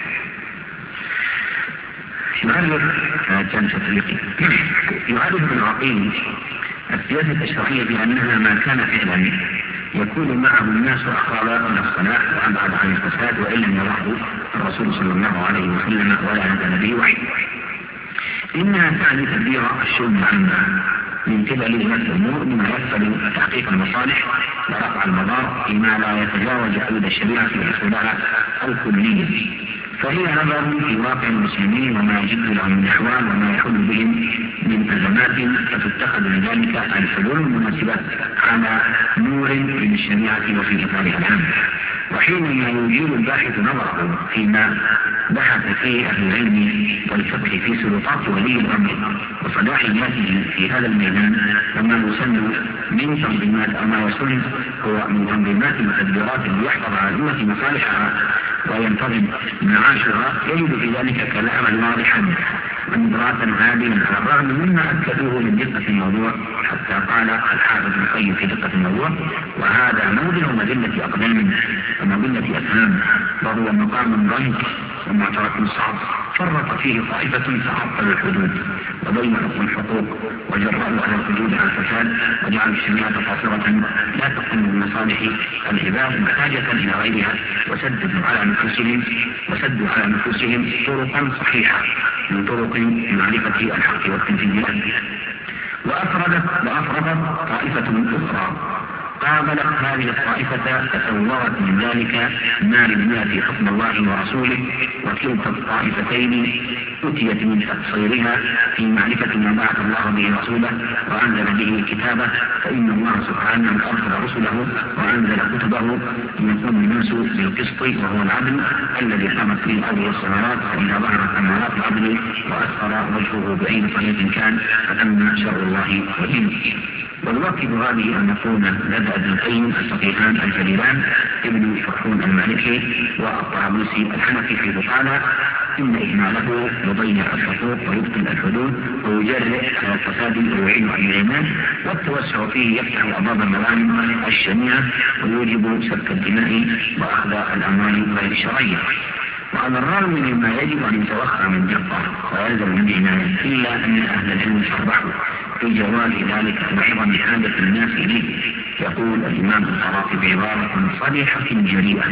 يعرف كان تطبيقي يعرف ابن العقيل السياسة الشرعية بأنها ما كان فعلا يكون معه الناس أقرب من الصلاح وأبعد عن الفساد، وإن لم يره الرسول صلى الله عليه وسلم ولا نزل به وحي. إنها تعني تدبير الشؤون العامة من قبل ولاة الأمور مما يقبل تحقيق المصالح ورفع المضار فيما لا يتجاوز حدود الشريعة وأصولها الكلية، فهي نظر في واقع المسلمين وما يجد لهم من أحوال وما يحل بهم من أزمات، فتتخذ لذلك الحلول المناسبة على نور من الشريعة وفي إطارها العام. وحينما يجيب الباحث نظره فيما بحث فيه أهل العلم والفقه في سلطات ولي الأمر وصلاحياته في هذا الميدان وما يسن من تنظيمات أو ما يسن هو من تنظيمات المتدبرات ليحفظ على أمة مصالحها وينتظم معاشها، يجد في ذلك كلاما واضحا ونظرة عادلا على الرغم مما أكدوه من دقة الموضوع، حتى قال الحافظ ابن القيم في دقة الموضوع: وهذا موضع مذلة أقدام ومذلة أفهام، وهو مقام ضنك ومعترك صعب فرط فيه طائفة تعطل الحدود وضيعوا الحقوق وجرأوا على الحدود على الفساد وجعلوا الشريعة قاصرة لا تقوم بمصالح العباد محتاجة إلى غيرها، وسددوا على نفوسهم وسدوا على نفوسهم طرقا صحيحة من طرق معرفة الحق والتنفيذ، وأفردت وأفردت طائفة أخرى قابلت هذه الطائفة تصورت من ذلك ما للناس في حكم الله ورسوله، وكلتا الطائفتين أتيت من تقصيرها في معرفة ما بعث الله به رسوله وأنزل به كتابه، فإن الله سبحانه أرسل رسله وأنزل كتبه ليكون الناس بالقسط وهو العدل الذي قامت به الأرض والسماوات، فإذا ظهرت أمارات العدل وأثر وجهه بأي طريق كان فتم شر الله ودينه. والواكب هذه أن نكون لدى ابن القيم الفقيهان الجليلان ابن فرحون المالكي والطرابلسي الحنفي في بطالة إن إهماله يضيع الحقوق ويبطل الحدود ويجرئ على الفساد ويعين على الإيمان، والتوسع فيه يفتح أبواب المظالم الشنيعة ويوجب سفك الدماء وأخذ الأموال غير الشرعية. وعلى الرغم مما يجب أن يتوخى من دقة ويلزم من عناية، إلا أن أهل العلم صرحوا في جواز ذلك وعظم حاجة الناس إليه. يقول الإمام القرافي بعبارة صريحة جريئة: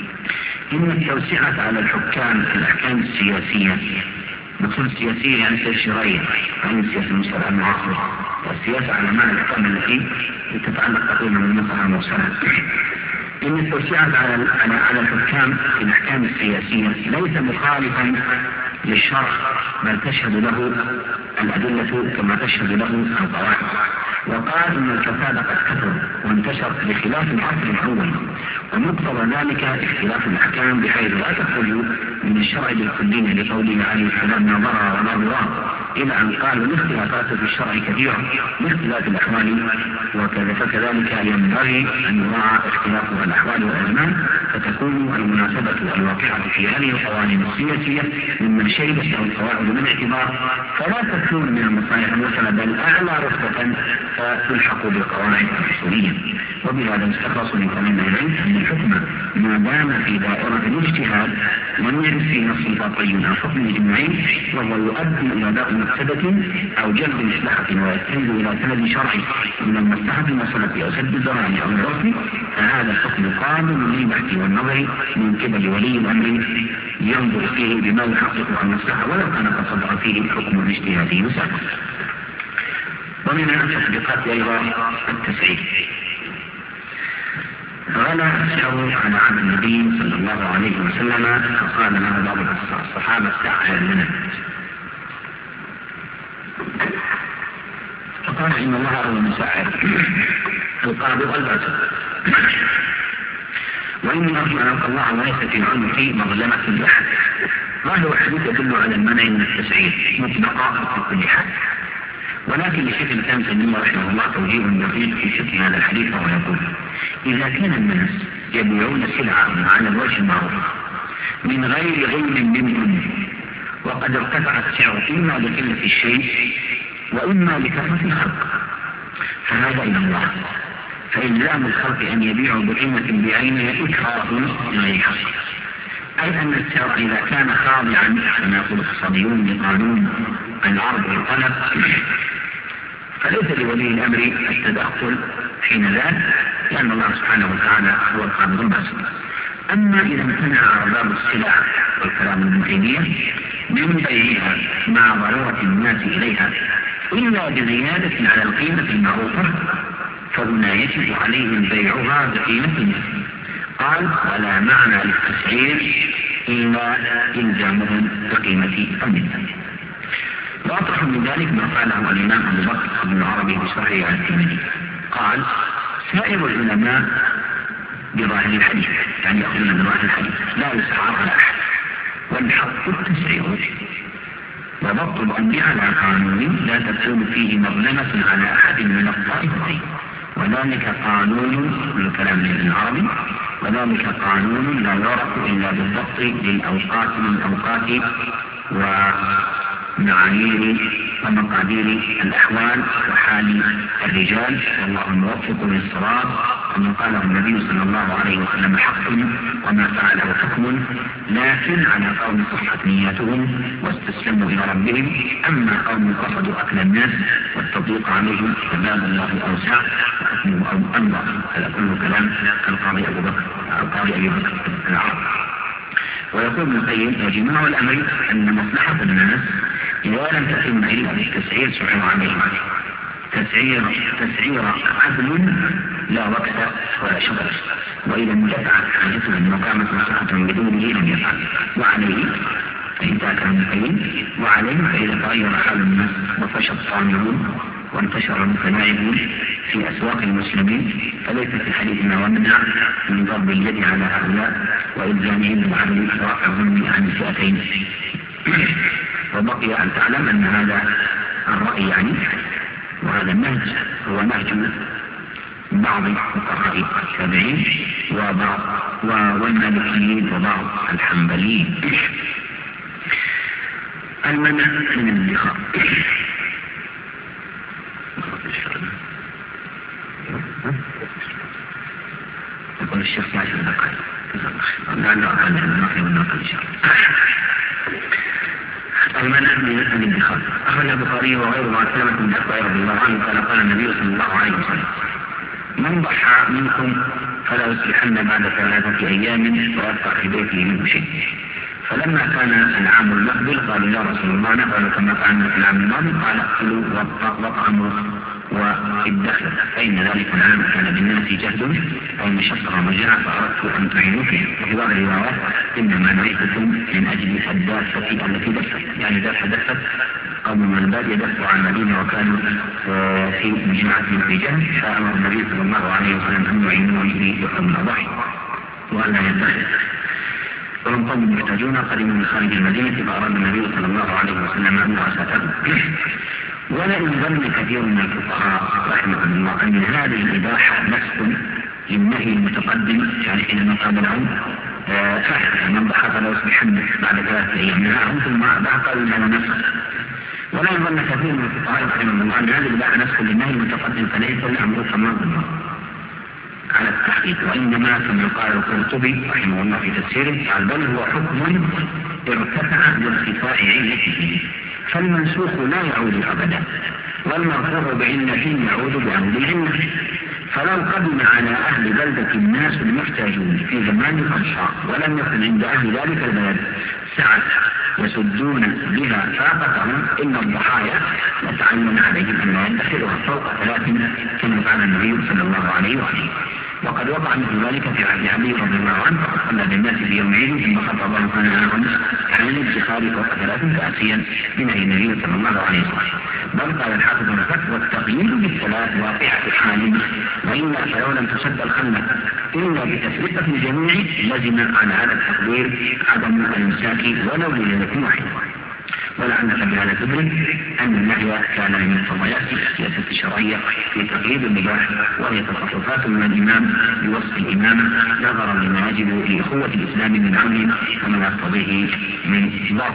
إن التوسعة على الحكام في الأحكام السياسية، نقول السياسية يعني الشرعية عن السياسة المسلمة المعاصرة، والسياسة على معنى الأحكام التي تتعلق تقريبا بالمصلحة المرسلة. إن التوسعة على على الحكام في الأحكام السياسية ليس مخالفا للشرع، بل تشهد له الأدلة كما تشهد له القواعد. وقال إن الفساد قد كثر وانتشر بخلاف العصر الأول، ومقتضى ذلك اختلاف الأحكام بحيث لا تخرج من الشرع بالكلية لقوله عليه السلام: لا ضرر ولا ضرار، إلى أن قال: والاختلافات في الشرع كثيرة باختلاف الأحوال، فكذلك ينبغي أن يراعى اختلاف الأحوال والأزمان، فتكون المناسبة الواقعة في هذه القوانين السياسية ممن شهدت له القواعد من اعتبار، فلا تكون من المصالح المرسلة بل أعلى رتبة فتلحق بالقواعد الأصولية. وبهذا استخلص من كلام العلم أن الحكم ما دام في دائرة الاجتهاد لم يرد في نص فقهي أو حكم إجماعي، وهو يؤدي إلى داء مفسدة أو جلب مصلحة ويستند إلى سند شرعي من المصلحة المرسلة أو سد الذرائع أو العرف، فهذا الحكم قابل للبحث والنظر من قبل ولي الأمر ينظر فيه بما يحقق المصلحة ولو كان قد صدر فيه الحكم الاجتهادي سابقا. ومن التطبيقات أيضا التسعير. غلا الشر على عهد النبي صلى الله عليه وسلم، فقال له بعض الصحابة: سعر لنا. فقال: إن الله هو المسعر القابض الباسط، وإني أرجو أن ألقى الله وليس في عنقي مظلمة لأحد. ظاهر الحديث يدل على المنع من التسعير مطلقا في كل حال، ولكن لشيخ الإسلام تيمية رحمه الله توجيه دقيق في شرح هذا الحديث، وهو يقول: إذا كان الناس يبيعون سلعة على الوجه المعروف من غير غير منهم، وقد ارتفع السعر إما لقلة الشيء وإما لكثرة الخلق، فهذا إلى الله، فإلزام الخلق أن يبيعوا بقيمة بعينها إكراه غير حق، أي أن السعر إذا كان خاضعا كما يقول الاقتصاديون لقانون العرض والطلب فليس لولي الأمر التدخل حين ذاك، لأن الله سبحانه وتعالى هو القابض الباسط. أما إذا امتنع أرباب السلع والكلام ابن تيمية من بيعها مع ضرورة الناس إليها، إلا بزيادة على القيمة المعروفة فهنا يجب عليهم بيعها بقيمة المثل. قال ولا معنى للتسعير إلا إلزامهم بقيمة المثل. وأطرح من ذلك ما قاله الإمام أبو بكر بن العربي بشرحه على الترمذي، قال سائر العلماء بظاهر الحديث، يعني يأخذون بظاهر الحديث لا يسعر على أحد، والحق التسعير وضبط الأمر على قانون لا تكون فيه مظلمة على أحد من الطائفتين، وذلك قانون الكلام العربي، وذلك قانون لا يعرف إلا بالضبط للأوقات من الأوقات ومعايير ومقادير الأحوال وحال الرجال، والله الموفق للصواب. كما قاله النبي صلى الله عليه وسلم حق وما فعله حكم، لكن على قوم صحت نياتهم واستسلموا إلى ربهم، أما قوم قصدوا أكل الناس والتضييق عليهم فباب الله أوسع وحكمه أو أنظر. هذا كله كلام القاضي أبو بكر القاضي أبي بكر العرب. ويقول ابن القيم وجماع الأمر أن مصلحة الناس إذا لم تتم إلا بالتسعير سبحانه عليهم تسعير تسعير عدل لا وقت ولا شغل، وإذا انتفعت حاجتهم وقامت مصلحتهم بدونه لم يفعل. وعليه فإنتهى كلام ابن القيم وعليه فإذا تغير حال الناس وفشى الصانعون وانتشر المتلاعبون في أسواق المسلمين فليس في الحديث ما ومنع من ضرب اليد على هؤلاء وإلزامهم بالعدل ورفع الظلم عن الفئتين. وبقي أن تعلم أن هذا الرأي يعني وهذا النهج هو نهج بعض فقهاء التابعين وبعض والمالكيين وبعض الحنبليين. المنع من الادخار. يقول الشيخ في عشر دقائق لعله أقل من النقل والنقل إن شاء الله. المنع من الادخار. أخرج البخاري وغيره عن سلمة بن أكوع رضي الله عنه قال قال النبي صلى الله عليه وسلم من ضحى منكم فلا يصبحن بعد ثلاثة أيام ويبقى في بيته منه شيء. فلما كان العام المقبل قالوا يا رسول الله نفعل كما فعلنا في العام الماضي، قال اقتلوا واطعموا وادخروا، فإن ذلك العام كان بالناس جهد أو مشقة ومجاعة فأردت أن تعينوا فيه. وفي بعض الروايات إنما نعيتكم من أجل الدافة التي دفت، يعني دافة دفت قوم من الباب يدفوا عن المدينة وكانوا في مجمعة في جهد، فأمر النبي صلى الله عليه وسلم أن يعينوا به يوم الأضحى وأن لا يدخر. ولم قوم محتاجون قدموا من خارج المدينة فأراد النبي صلى الله عليه وسلم أن يعسكروا. ولئن ظن كثير من الفقهاء رحمه الله أن هذه الإباحة نسخ للنهي المتقدم، يعني حينما قابلهم من ضحى فلا يصبحن بعد ثلاثة أيام نهاهم ثم بعد قالوا له نسخ. ولا يظن كثير من الفقهاء رحمه الله أن هذه الإباحة نسخ للنهي المتقدم فليس الأمر كما ظن على التحقيق، وإنما كما قال القرطبي رحمه الله في تفسيره قال بل هو حكم ارتفع بارتفاع علته، فالمنسوخ لا يعود أبدا والمرفوع بعلة يعود بعود العلة. فلو قدم على أهل بلدة الناس المحتاجون في زمان الأنصار ولم يكن عند أهل ذلك البلد سعة يسدون بها فاقتهم إن الضحايا يتعين عليهم أن لا يدخلها فوق ثلاث كما فعل النبي صلى الله عليه وسلم. وقد وقع مثل ذلك في عهد علي رضي الله عنه فقد صلى بالناس في يوم عيد ثم خطب الله فنهاهم عن الادخار فوق ثلاث كأسيا بنهي النبي صلى الله عليه وسلم. بل قال الحافظ بن حجر والتقييد بالثلاث واقعة حال، وإلا فلو لم تسد الخلة إلا بتفرقة الجميع لزم على هذا التقدير عدم الإمساك ولو ليلة واحدة. ولعلك بهذا تدرك أن النهي كان من الفضيات السياسة الشرعية في تقييد النجاح، وهي تصرفات من الإمام بوصف الإمامة نظرا لما يجب لإخوة الإسلام من عمل وما يقتضيه من ضعف.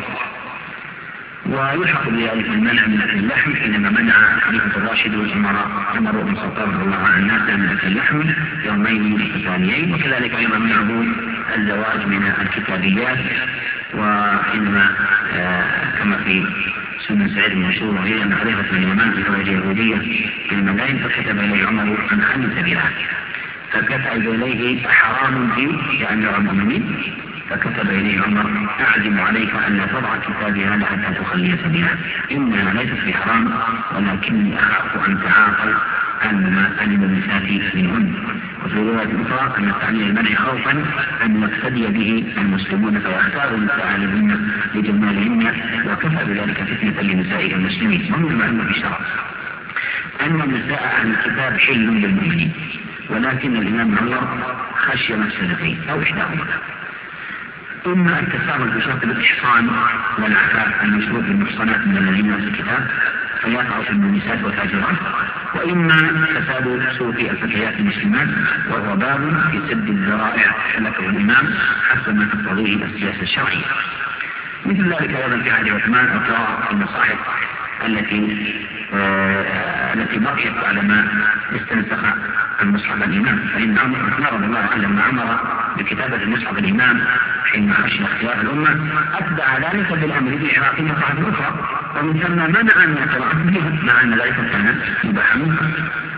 ويلحق بذلك المنع من أكل اللحم حينما منع الخليفة الراشد والأمراء عمر بن الخطاب رضي الله عنه الناس من أكل اللحم يومين متتاليين، وكذلك أيضا منعه الزواج من الكتابيات. وحينما آه كما في سنة سعيد المشهور وهي أن خليفة من اليمن تزوج يهودية في المدائن فكتب إليه عمر أن خلي سبيلها، فكتب إليه حرام في يا أمير المؤمنين فكتب إليه عمر: أعزم عليك أن لا تضع كتابي هذا حتى تخلي سبيلا، إنها ليست بحرام ولكني أخاف أن تعاقل أن الممسات منهن. وفي رواية أخرى أن تعليل المنع خوفا أن يقتدي به المسلمون فيختاروا نساء لهن لجمالهن، وكفى بذلك فتنة لنساء المسلمين. ومن المعلوم في الشرع أن النساء أهل الكتاب حل للمؤمنين، ولكن الإمام عمر خشي مفسدتين أو إحداهما: إما التساهل بشرط الإحصان والعفاف المشروط بالمحصنات من الذين في الكتاب فيقع في المنسات والفاجرات، وإما فساد سوق الفتيات المسلمات، وهو باب في سد الذرائع سلكه الإمام حسب ما تقتضيه السياسة الشرعية. مثل ذلك أيضا في عهد عثمان القراءة المصاحف التي آه التي بقيت بعدما استنسخ المصحف الإمام، فإن عمر رضي الله عنه لما أمر بكتابة المصحف الإمام حين خشي اختيار الأمة أتبع ذلك بالأمر بإعراق مصاحف أخرى، ومن ثم منع من القراءة بها مع أن ذلك كان مباحا منها.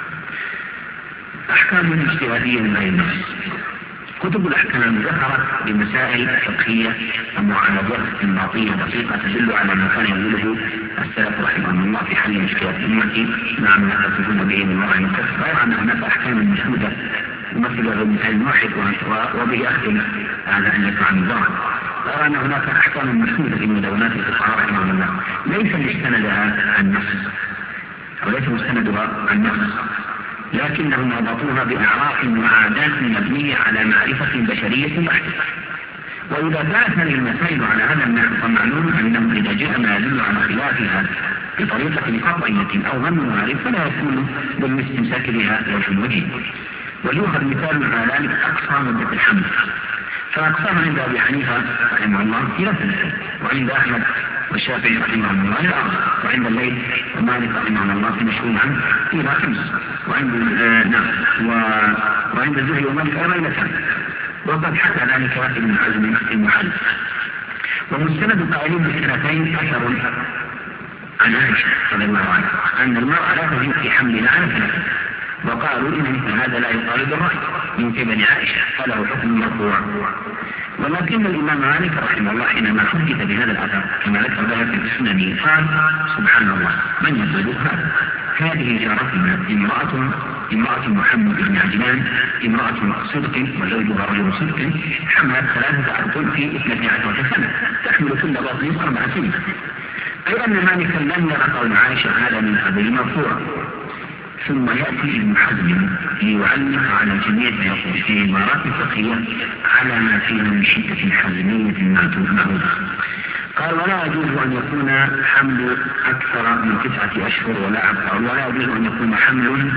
أحكام اجتهادية من غير النص: كتب الأحكام ذكرت بمسائل فقهية ومعالجات استنباطية بسيطة تدل على ما كان يقوله السلف رحمهم الله في حل مشكلات الأمة مع ما يتصفون به من وراء المكتب، غير أن هناك أحكام مشهودة يمثلها المثال واحد وبه أختم هذا أن يقع النظام. غير أن هناك أحكام مشهودة في مدونات الفقهاء رحمهم الله ليس مستندها النص وليس مستندها النص، لكنهم ربطوها بأعراف وعادات مبنية على معرفة بشرية بحتة. وإذا كانت هذه المسائل على هذا النحو فمعلوم أنه إذا جاء ما يدل على خلافها بطريقة قطعية أو ظن وارد فلا يكون بالاستمساك بها وجه وجه. وليؤخذ مثال على ذلك أقصى مدة الحمل، فأقصاها عند أبي حنيفة رحمه الله إلى ثلاثة، وعند أحمد والشافعي رحمه الله إلى أربعة، وعند الليث ومالك رحمه الله في مشهور عنه إلى خمس، وعند آه نعم و... وعند الزهري ومالك أيضا إلى ثلاثة، وقد حكى ذلك ابن حزم في المحل. ومستند القائلين بالسنتين أثر عن عائشة رضي الله عنها أن المرأة لا تجوز في حملها على ثلاثة، وقالوا إن مثل هذا لا يقال بالرأي من قبل عائشة فله حكم مرفوع. ولكن الإمام مالك رحمه الله حينما حدث بهذا الأثر كما ذكر ذلك في السنن قال: سبحان الله، من يصدق هذا؟ هذه جارتنا امرأة امرأة محمد بن عجلان امرأة صدق وزوجها رجل صدق، حملت ثلاثة أطفال في اثنتي عشرة سنة تحمل كل بطن أربع سنين. أي أن مالكا لم يرى قول عائشة هذا من قبل مرفوع. ثم يأتي ابن حزم ليعلق على جميع ما يقول في عبارات فقهية على ما فيه من شدة حزمية معهودة. قال: ولا يجوز أن يكون حمل أكثر من تسعة أشهر ولا أكثر، ولا يجوز أن يكون حمل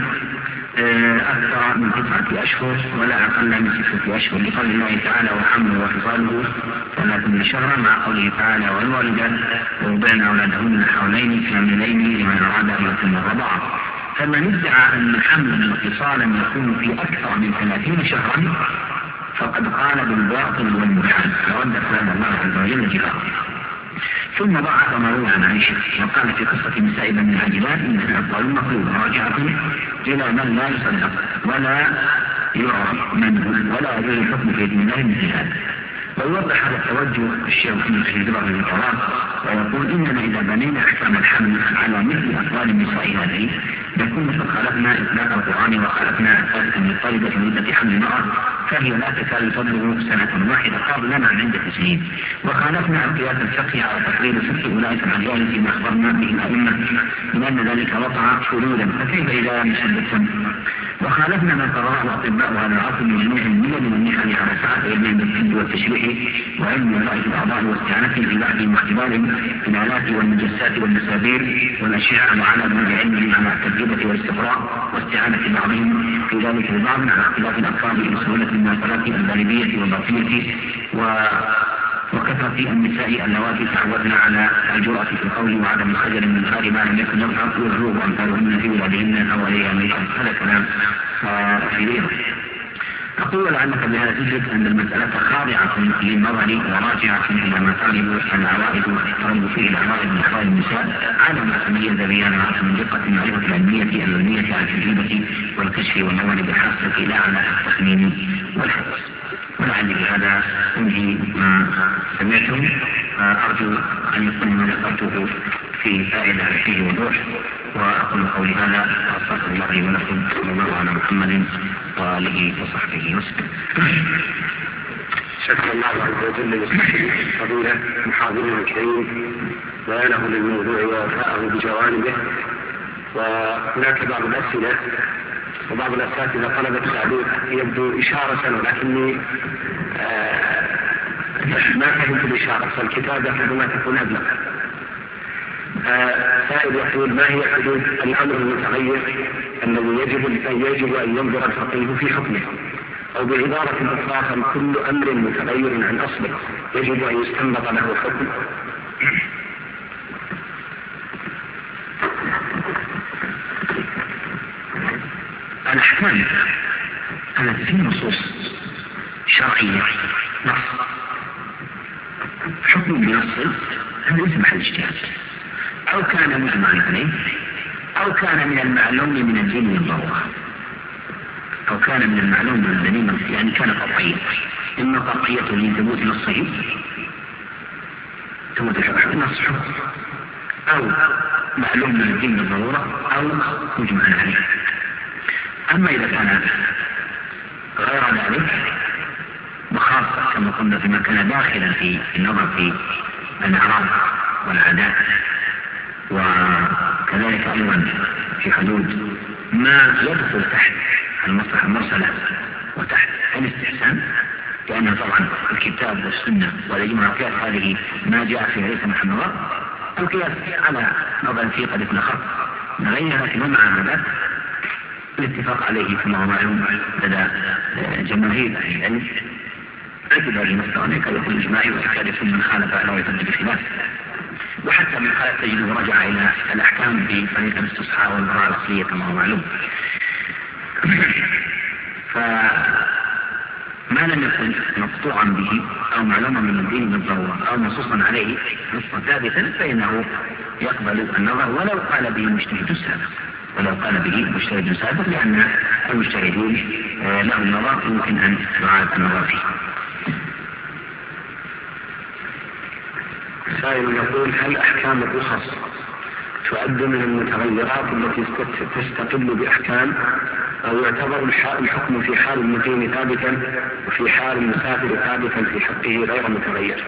أكثر من تسعة أشهر ولا أقل من ستة أشهر، لقول الله تعالى: وحمله وفصاله ثلاثون شهرا، مع قوله تعالى: والوالدات يرضعن أولادهن حولين كاملين لمن أراد أن يتم الرضاعة. فمن ادعى أن حملا وفصالا يكون في أكثر من ثلاثين شهرا فقد قال بالباطل والمحال، فرد كلام الله عز وجل جهاره. ثم ضعف ما روى عن عائشة وقال في قصة نساء بني العجلان: إنها أقوال مقلوب راجعة إلى من لا يصدق ولا يعرف من هو ولا يجوز الحكم في دين الله مثل هذا. ويوضح هذا التوجه الشيخ محمد في ذكر القرآن ويقول: إننا إذا بنينا أحكام الحمل على مثل أقوال النساء هذه نكون قد خالفنا إطلاق القرآن وخالفنا أساس أن الطالبة في مدة حمل المرأة فهي لا تكاد تبلغ سنة واحدة قبل عن عدة سنين، وخالفنا القياس الفقهي على تقرير فقه أولئك العجائز فيما أخبرنا به الأئمة من أن ذلك وقع شذوذا، فكيف إذا لم يشد السن؟ وخالفنا ما قرره الأطباء هذا العصر من جميع الملل والنحل على سعة علمهم بالطب والتشريح وعلم ولاية الأعضاء واستعانتهم في بعضهم واختبارهم في الآلات والمجسات والمسابير والأشعة وعلى بناء علمهم على التجربة والاستقراء واستعانة بعضهم في ذلك ببعض على اختلاف الأفكار بسهولة المناسبات الغالبية والباطنية و وكثرة النساء اللواتي تعودنا على الجرأة في القول وعدم الخجل من خارج ما لم يكن يظهر والروب وأمثالهن في ولادهن أو وليها من هذا كلام كثير. أقول لعلك بهذا تجد أن المسألة خاضعة للنظر وراجعة إلى ما طالب العوائد ترد فيه العوائد من أحوال النساء على ما تميز بها العاصمة من دقة المعرفة العلمية العلمية على التجربة والكشف والنظر بالحاسة لا على التخمين والحدس. ولعلي بهذا أنهي ما سمعتم أرجو أن يكون ما ذكرته في فائدة فيه وضوح، وأقول قولي هذا وأستغفر الله لي ولكم، صلى الله على محمد وآله وصحبه وسلم. شكر الله عز وجل لفضيلة محاضرنا الكريم بيانه للموضوع ووفاءه بجوانبه. وهناك بعض الأسئلة وبعض الأساتذة طلبت تعليق يبدو إشارة، ولكني آه ما فهمت الإشارة، فالكتابة ربما تكون أبلغ. سائل يقول: ما هي حدود الأمر المتغير الذي يجب يجب أن ينظر الفقيه في حكمه؟ أو بعبارة أخرى: كل أمر متغير عن أصله يجب أن يستنبط له حكم؟ الأحكام التي في نصوص شرعية نص حكم بنص هذا ليس محل اجتهاد، أو كان مجمعا عليه، أو كان من المعلوم من الدين والضرورة، أو كان من المعلوم من الدين، يعني كان قطعيا، إما قطعية لثبوت نصه ثبوت النص حكم، أو معلوم من الدين بالضرورة، أو مجمعا عليه. أما إذا كان غير ذلك، وخاصة كما قلنا فيما كان داخلا في النظر في الأعراض والعادات، وكذلك أيضا في حدود ما يدخل تحت المصلحة المرسلة وتحت الاستحسان، لأن طبعا الكتاب والسنة والإجماع والقياس هذه ما جاء فيها ليس محل نظر. القياس على نظر في قد اتنخط غيرها في مع هذا الاتفاق عليه كما هو معلوم لدى جماهير أهل العلم. أجد هذه المسألة أن يكون إجماعي ويختلف من خالف أو يفد بخلاف، وحتى من خالف تجده رجع إلى الأحكام بطريقة الاستصحاء والبراءة الأصلية كما هو معلوم. فما لم يكن مقطوعا به أو معلوما من الدين بالضرورة أو منصوصا عليه نصا ثابتا فإنه يقبل النظر ولو قال به المجتهد السابق، ولو قال به مجتهد سابق، لأن المجتهدون لهم نظر يمكن أن يعاد النظر فيه. سائل يقول: هل أحكام الرخص تؤد من المتغيرات التي تستقل بأحكام، أو يعتبر الحكم في حال المقيم ثابتا وفي حال المسافر ثابتا في حقه غير متغير؟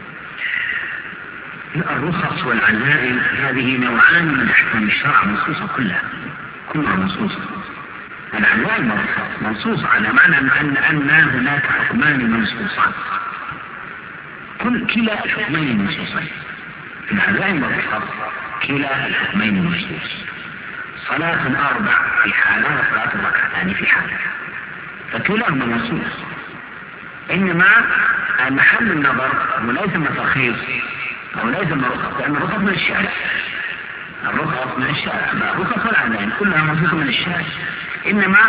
الرخص والعزائم هذه نوعان من أحكام الشرع منصوصة كلها كلها منصوصة. العزائم والرخص منصوصة على معنى أن أن هناك حكمان منصوصان، كل كلا الحكمين منصوصين. العزائم والرخص كلا الحكمين منصوص. صلاة أربع في حالة وصلاة ركعتان في حالة، فكلاهما منصوص. إنما محل النظر وليس ترخيص أو ليس رخص، لأن الرخص من الشارع، الرخص من الشارع، الرخص والعزائم كلها منصوصة من الشارع. إنما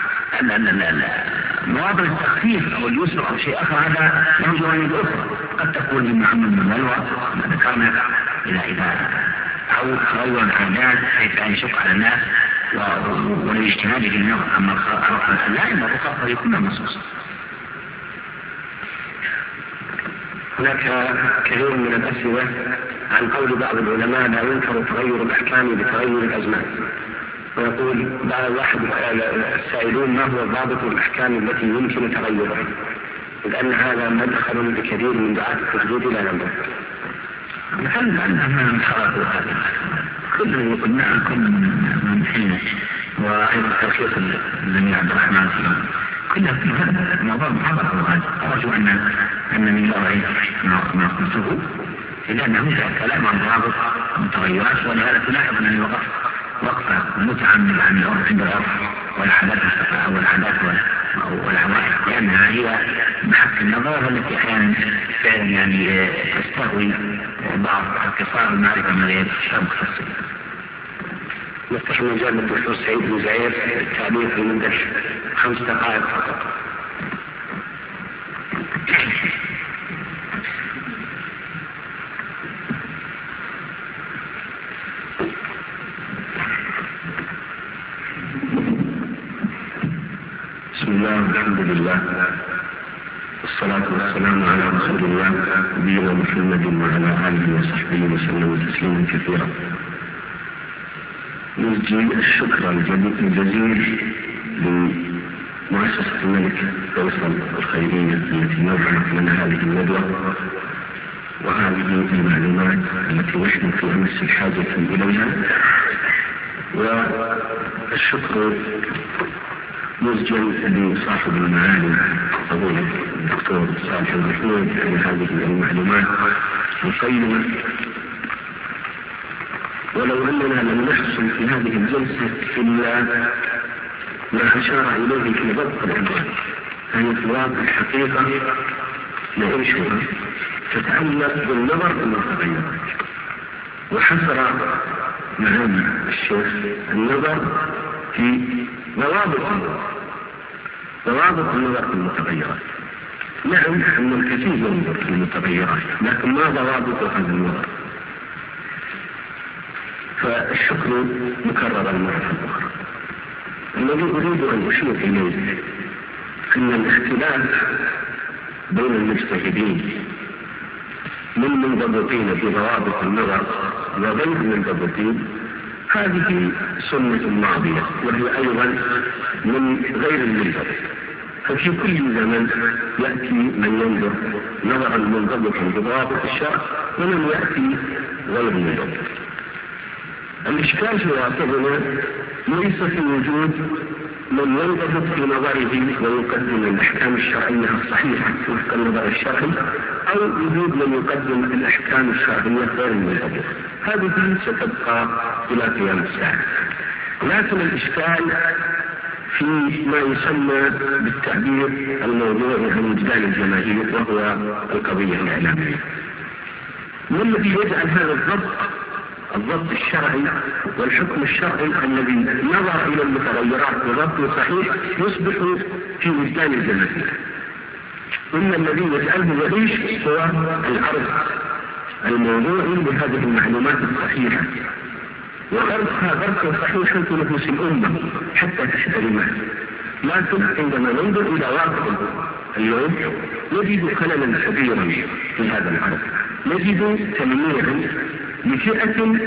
مواضع التخفيف أو اليسر أو شيء آخر هذا له جوانب أخرى، قد تكون إما عمل من البلوى ما ذكرنا إذا إذا أو تغير العادات حيث أن يشق على الناس والاجتهاد في النظر. أما العزائم والرخص كلها منصوصة. هناك كثير من الأسئلة عن قول بعض العلماء: لا ينكر تغير الأحكام بتغير الأزمان. ويقول بعض واحد السائلون: ما هو ضابط الأحكام التي يمكن تغيرها؟ لأن هذا مدخل لكثير من دعاة التجديد إلى نظر. هل أننا نخرج هذا كل يقول نعم كل من حين وأيضا تلخيص الجميع عبد الرحمن فيهم كلها في هذا الموضوع محاضرة. وهذا أرجو أن أن من الله ما قلته، لأنه كلام عن ضابط المتغيرات، ولهذا تلاحظ أن الوقف وقفة متعمد عن العرف عند العرف والعادات والعادات والعوائد، لأنها هي بحق النظر التي أحيانا فعلا يعني تستهوي بعض قصار المعرفة من غير مختصين. نفتح مجال الدكتور سعيد بن زعير التعليق لمدة خمس دقائق فقط. بسم الله والحمد لله والصلاة والسلام على رسول الله نبينا محمد وعلى آله وصحبه وسلم تسليما كثيرا. نرجي الشكر الجزيل لمؤسسة الملك فيصل الخيرية التي نظمت لنا هذه الندوة وهذه المعلومات التي نحن في أمس الحاجة إليها، والشكر مسجل لصاحب المعالي فضيلة الدكتور صالح المحمود لهذه المعلومات القيمة. ولو أننا لم نحصل في هذه الجلسة إلا ما أشار إليه في ضبط العنوان، فهي في واقع الحقيقة نعيشها تتعلق بالنظر المتغيرات، وحصر معالي الشيخ النظر في ضوابط النظر ضوابط النظر في المتغيرات. نعم أن الكثير ينظر في المتغيرات، لكن ما ضوابط هذا النظر؟ فالشكر مكرر مرة أخرى. الذي أريد أن أشير إليه أن الاختلاف بين المجتهدين من منضبطين بضوابط النظر وغير منضبطين هذه سنة ماضية، وهي أيضا من غير المنضبط. ففي كل زمن يأتي من ينظر نظرا منضبطا بضوابط الشرع ومن يأتي غير منضبط. الإشكال في واقعنا ليس في وجود من ينضبط في نظره ويقدم الأحكام الشرعية الصحيحة وفق النظر الشرعي، أو وجود من يقدم الأحكام الشرعية غير المنضبط. هذه ستبقى إلى قيام الساعة. لكن الإشكال في ما يسمى بالتعبير الموضوعي عن وجدان الجماهير، وهو القضية الإعلامية. ما الذي يجعل هذا الضبط الضبط الشرعي والحكم الشرعي الذي نظر إلى المتغيرات بضبط صحيح يصبح في وجدان الجماهير؟ إن الذي يجعله يعيش هو العرض الموضوعي لهذه المعلومات الصحيحة، وغرسها غرسا صحيحا في نفوس الأمة حتى تحترمها. لكن عندما ننظر إلى واقع اليوم نجد خللا كبيرا في هذا العرض، نجد تمييعا لفئة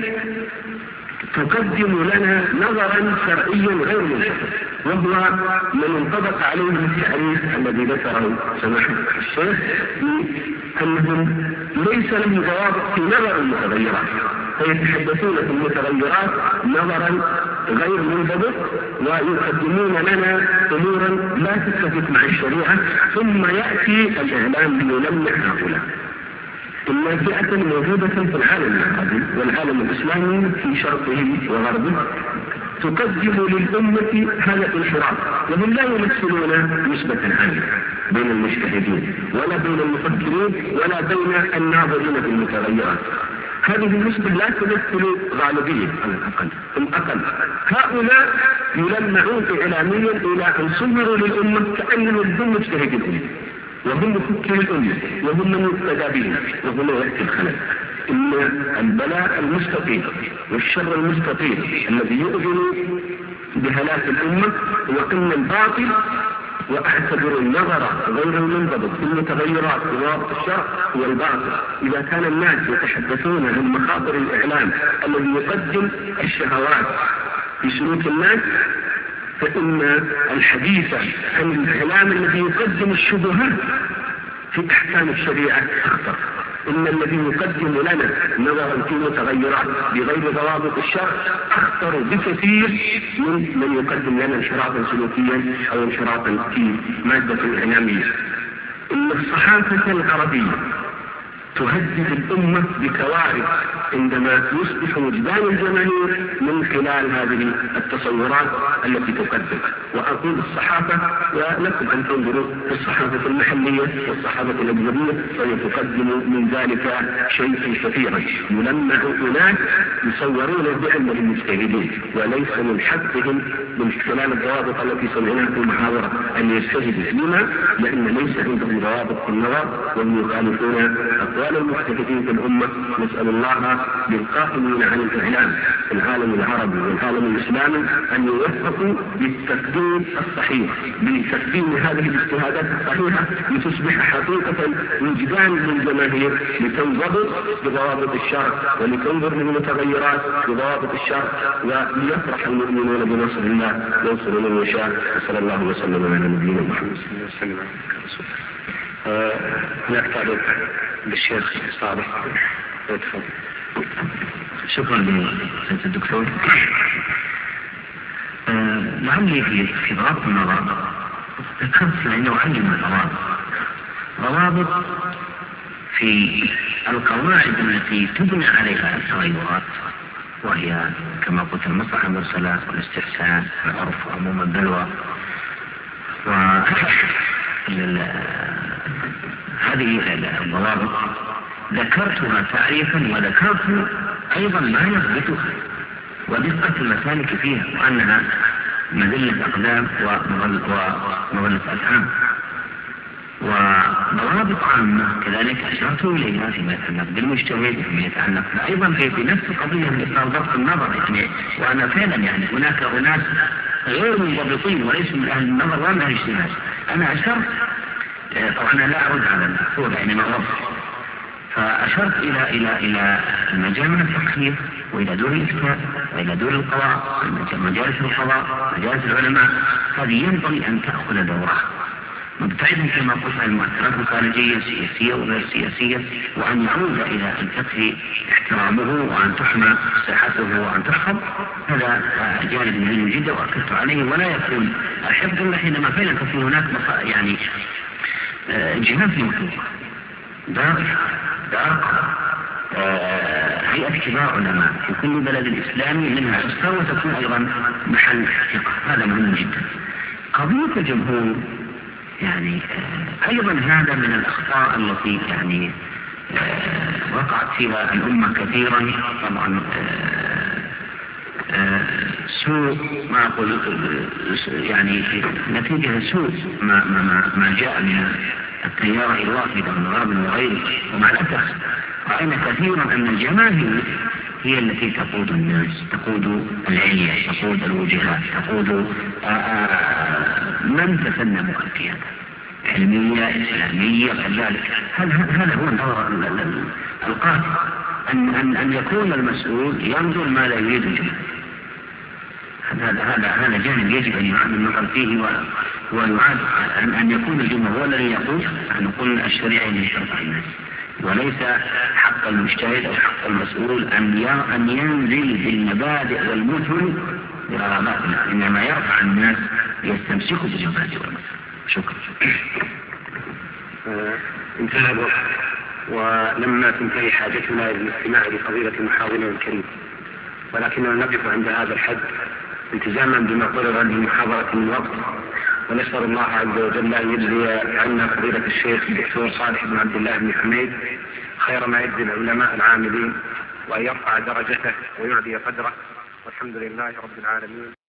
تقدم لنا نظرا شرعيا غير منشفط، وهو من انطبق عليه التعريف الذي ذكره سماحة الشيخ أنهم ليس لهم ضوابط في نظر المتغيرات، فيتحدثون في المتغيرات نظرا غير منضبط ويقدمون لنا أمورا لا تتفق مع الشريعة، ثم يأتي الإعلام ليلمح هؤلاء. إن فئة موجودة في العالم العربي والعالم الإسلامي في شرقه وغربه تقدم للأمة هذا الانحراف، وهم لا يمثلون نسبة عالية بين المجتهدين ولا بين المفكرين ولا بين الناظرين في المتغيرات. هذه النسبة لا تمثل غالبية على الأقل. الأقل هؤلاء يلمعون إعلاميا إلى أن صوروا للأمة كأنهم هم مجتهد الأمة وهم مفكر الأمة وهم من يقتدى بهم، وهنا يأتي الخلل. إن البلاء المستطيل والشر المستطيل الذي يؤذن بهلاك الأمة هو إن الباطل، وأعتبر النظر غير المنضبط في المتغيرات وضوابط الشرع هو الباطل. إذا كان الناس يتحدثون عن مخاطر الإعلام الذي يقدم الشهوات في سلوك الناس، فإن الحديث عن الإعلام الذي يقدم الشبهات في أحكام الشريعة أخطر. إن الذي يقدم لنا نظرا في متغيرات بغير ضوابط الشرع أخطر بكثير من من يقدم لنا انحرافا سلوكيا أو انحرافا في مادة إعلامية. إن الصحافة العربية تهدد الأمة بكوارث عندما يصبح وجدان الجماهير من خلال هذه التصورات التي تقدم. وأقول الصحافة، ولكم أن تنظروا في الصحافة المحلية والصحافة الأجنبية، فهي تقدم من ذلك شيء كثيرا. يلمع أناس يصورون بأنهم مجتهدين وليس من حقهم من خلال الضوابط التي سمعناها في المحاضرة أن يجتهدوا فيما، لأن ليس عندهم ضوابط في النظر وهم يخالفون أقوال المحدثين في الأمة. نسأل الله للقائمين عن الإعلام في العالم العربي والعالم الإسلامي أن يوفقوا للتقديم الصحيح، لتقديم هذه الاجتهادات الصحيحة لتصبح حقيقة وجدان للجماهير، لتنضبط بضوابط الشرع ولتنظر للمتغيرات بضوابط الشرع، وليفرح المؤمنون بنصر الله ينصر من يشاء. صلى الله وسلم على نبينا محمد صلى الله عليه وسلم. هناك تعليق للشيخ صالح. شكرا لسيد الدكتور. لعلي في في ضوابط النظر ذكرت انه علم الضوابط ضوابط في القواعد التي تبنى عليها التغيرات، وهي كما قلت المصلحة المرسلة والاستحسان والعرف وعموم البلوى. وهذه الضوابط ذكرتها تعريفا وذكرت أيضا ما يثبتها ودقة المسالك فيها، وأنها مذلة أقدام ومظلة أفهام. وضوابط عامة كذلك أشرت إليها فيما يتعلق بالمجتهد وفيما يتعلق أيضا في نفس القضية مثل ضبط النظر. يعني وأنا فعلا يعني هناك أناس غير منضبطين وليسوا من أهل النظر ولا من أهل الاجتهاد. أنا أشرت طبعا أنا لا أرد على المحفوظ يعني ما غلط، فأشرت إلى إلى إلى المجامع الفقهية وإلى دور الإفتاء وإلى دور القضاء، مجالس القضاء، مجالس العلماء. هذه ينبغي أن تأخذ دورها مبتعدا كما قلت عن المؤثرات الخارجية السياسية وغير السياسية، وأن يعود إلى الفقه احترامه وأن تحمى صحته وأن تحفظ. هذا جانب مهم جدا وأكدت عليه. ولا يكون الحفظ إلا حينما فعلا تكون هناك يعني جهات مطلوبة، دار دار هيئة كبار علماء في كل بلد الإسلامي منها أسرة وتكون أيضا محل ثقة. هذا مهم جدا. قضية الجمهور يعني أيضا هذا من الأخطاء التي يعني وقعت فيها الأمة كثيرا. طبعا سوء ما أقول يعني نتيجة سوء ما, ما, ما جاء من التيار الوافدة من غرب وغيره. ومع الأسف رأينا كثيرا أن الجماهير هي التي تقود الناس، تقود العليا، تقود الوجهات، تقود من تسنى مؤكياتا علمية إسلامية كذلك. هذا هو الدور القاتل، أن, أن, أن يكون المسؤول ينظر ما لا يريد الجمهور. هذا هذا هذا جانب يجب أن يعاد النظر فيه ويعاد أن, أن يكون الجمهور هو الذي يقول. نقول الشريعة للشرع الناس، وليس حق المجتهد أو حق المسؤول أن أن ينزل بالمبادئ والمثل برغباتنا، إنما يرفع الناس يستمسكوا بالمبادئ والمثل. شكرا. انتهى الوقت ولما تنتهي حاجتنا للاستماع لفضيلة محاضرنا الكريم، ولكننا نقف عند هذا الحد التزاما بما قرر للمحاضرة من وقت. ونسأل الله عز وجل أن يجزي عنا فضيلة الشيخ الدكتور صالح بن عبد الله بن حميد خير ما يجزي العلماء العاملين، وأن يرفع درجته ويعلي قدره. والحمد لله رب العالمين.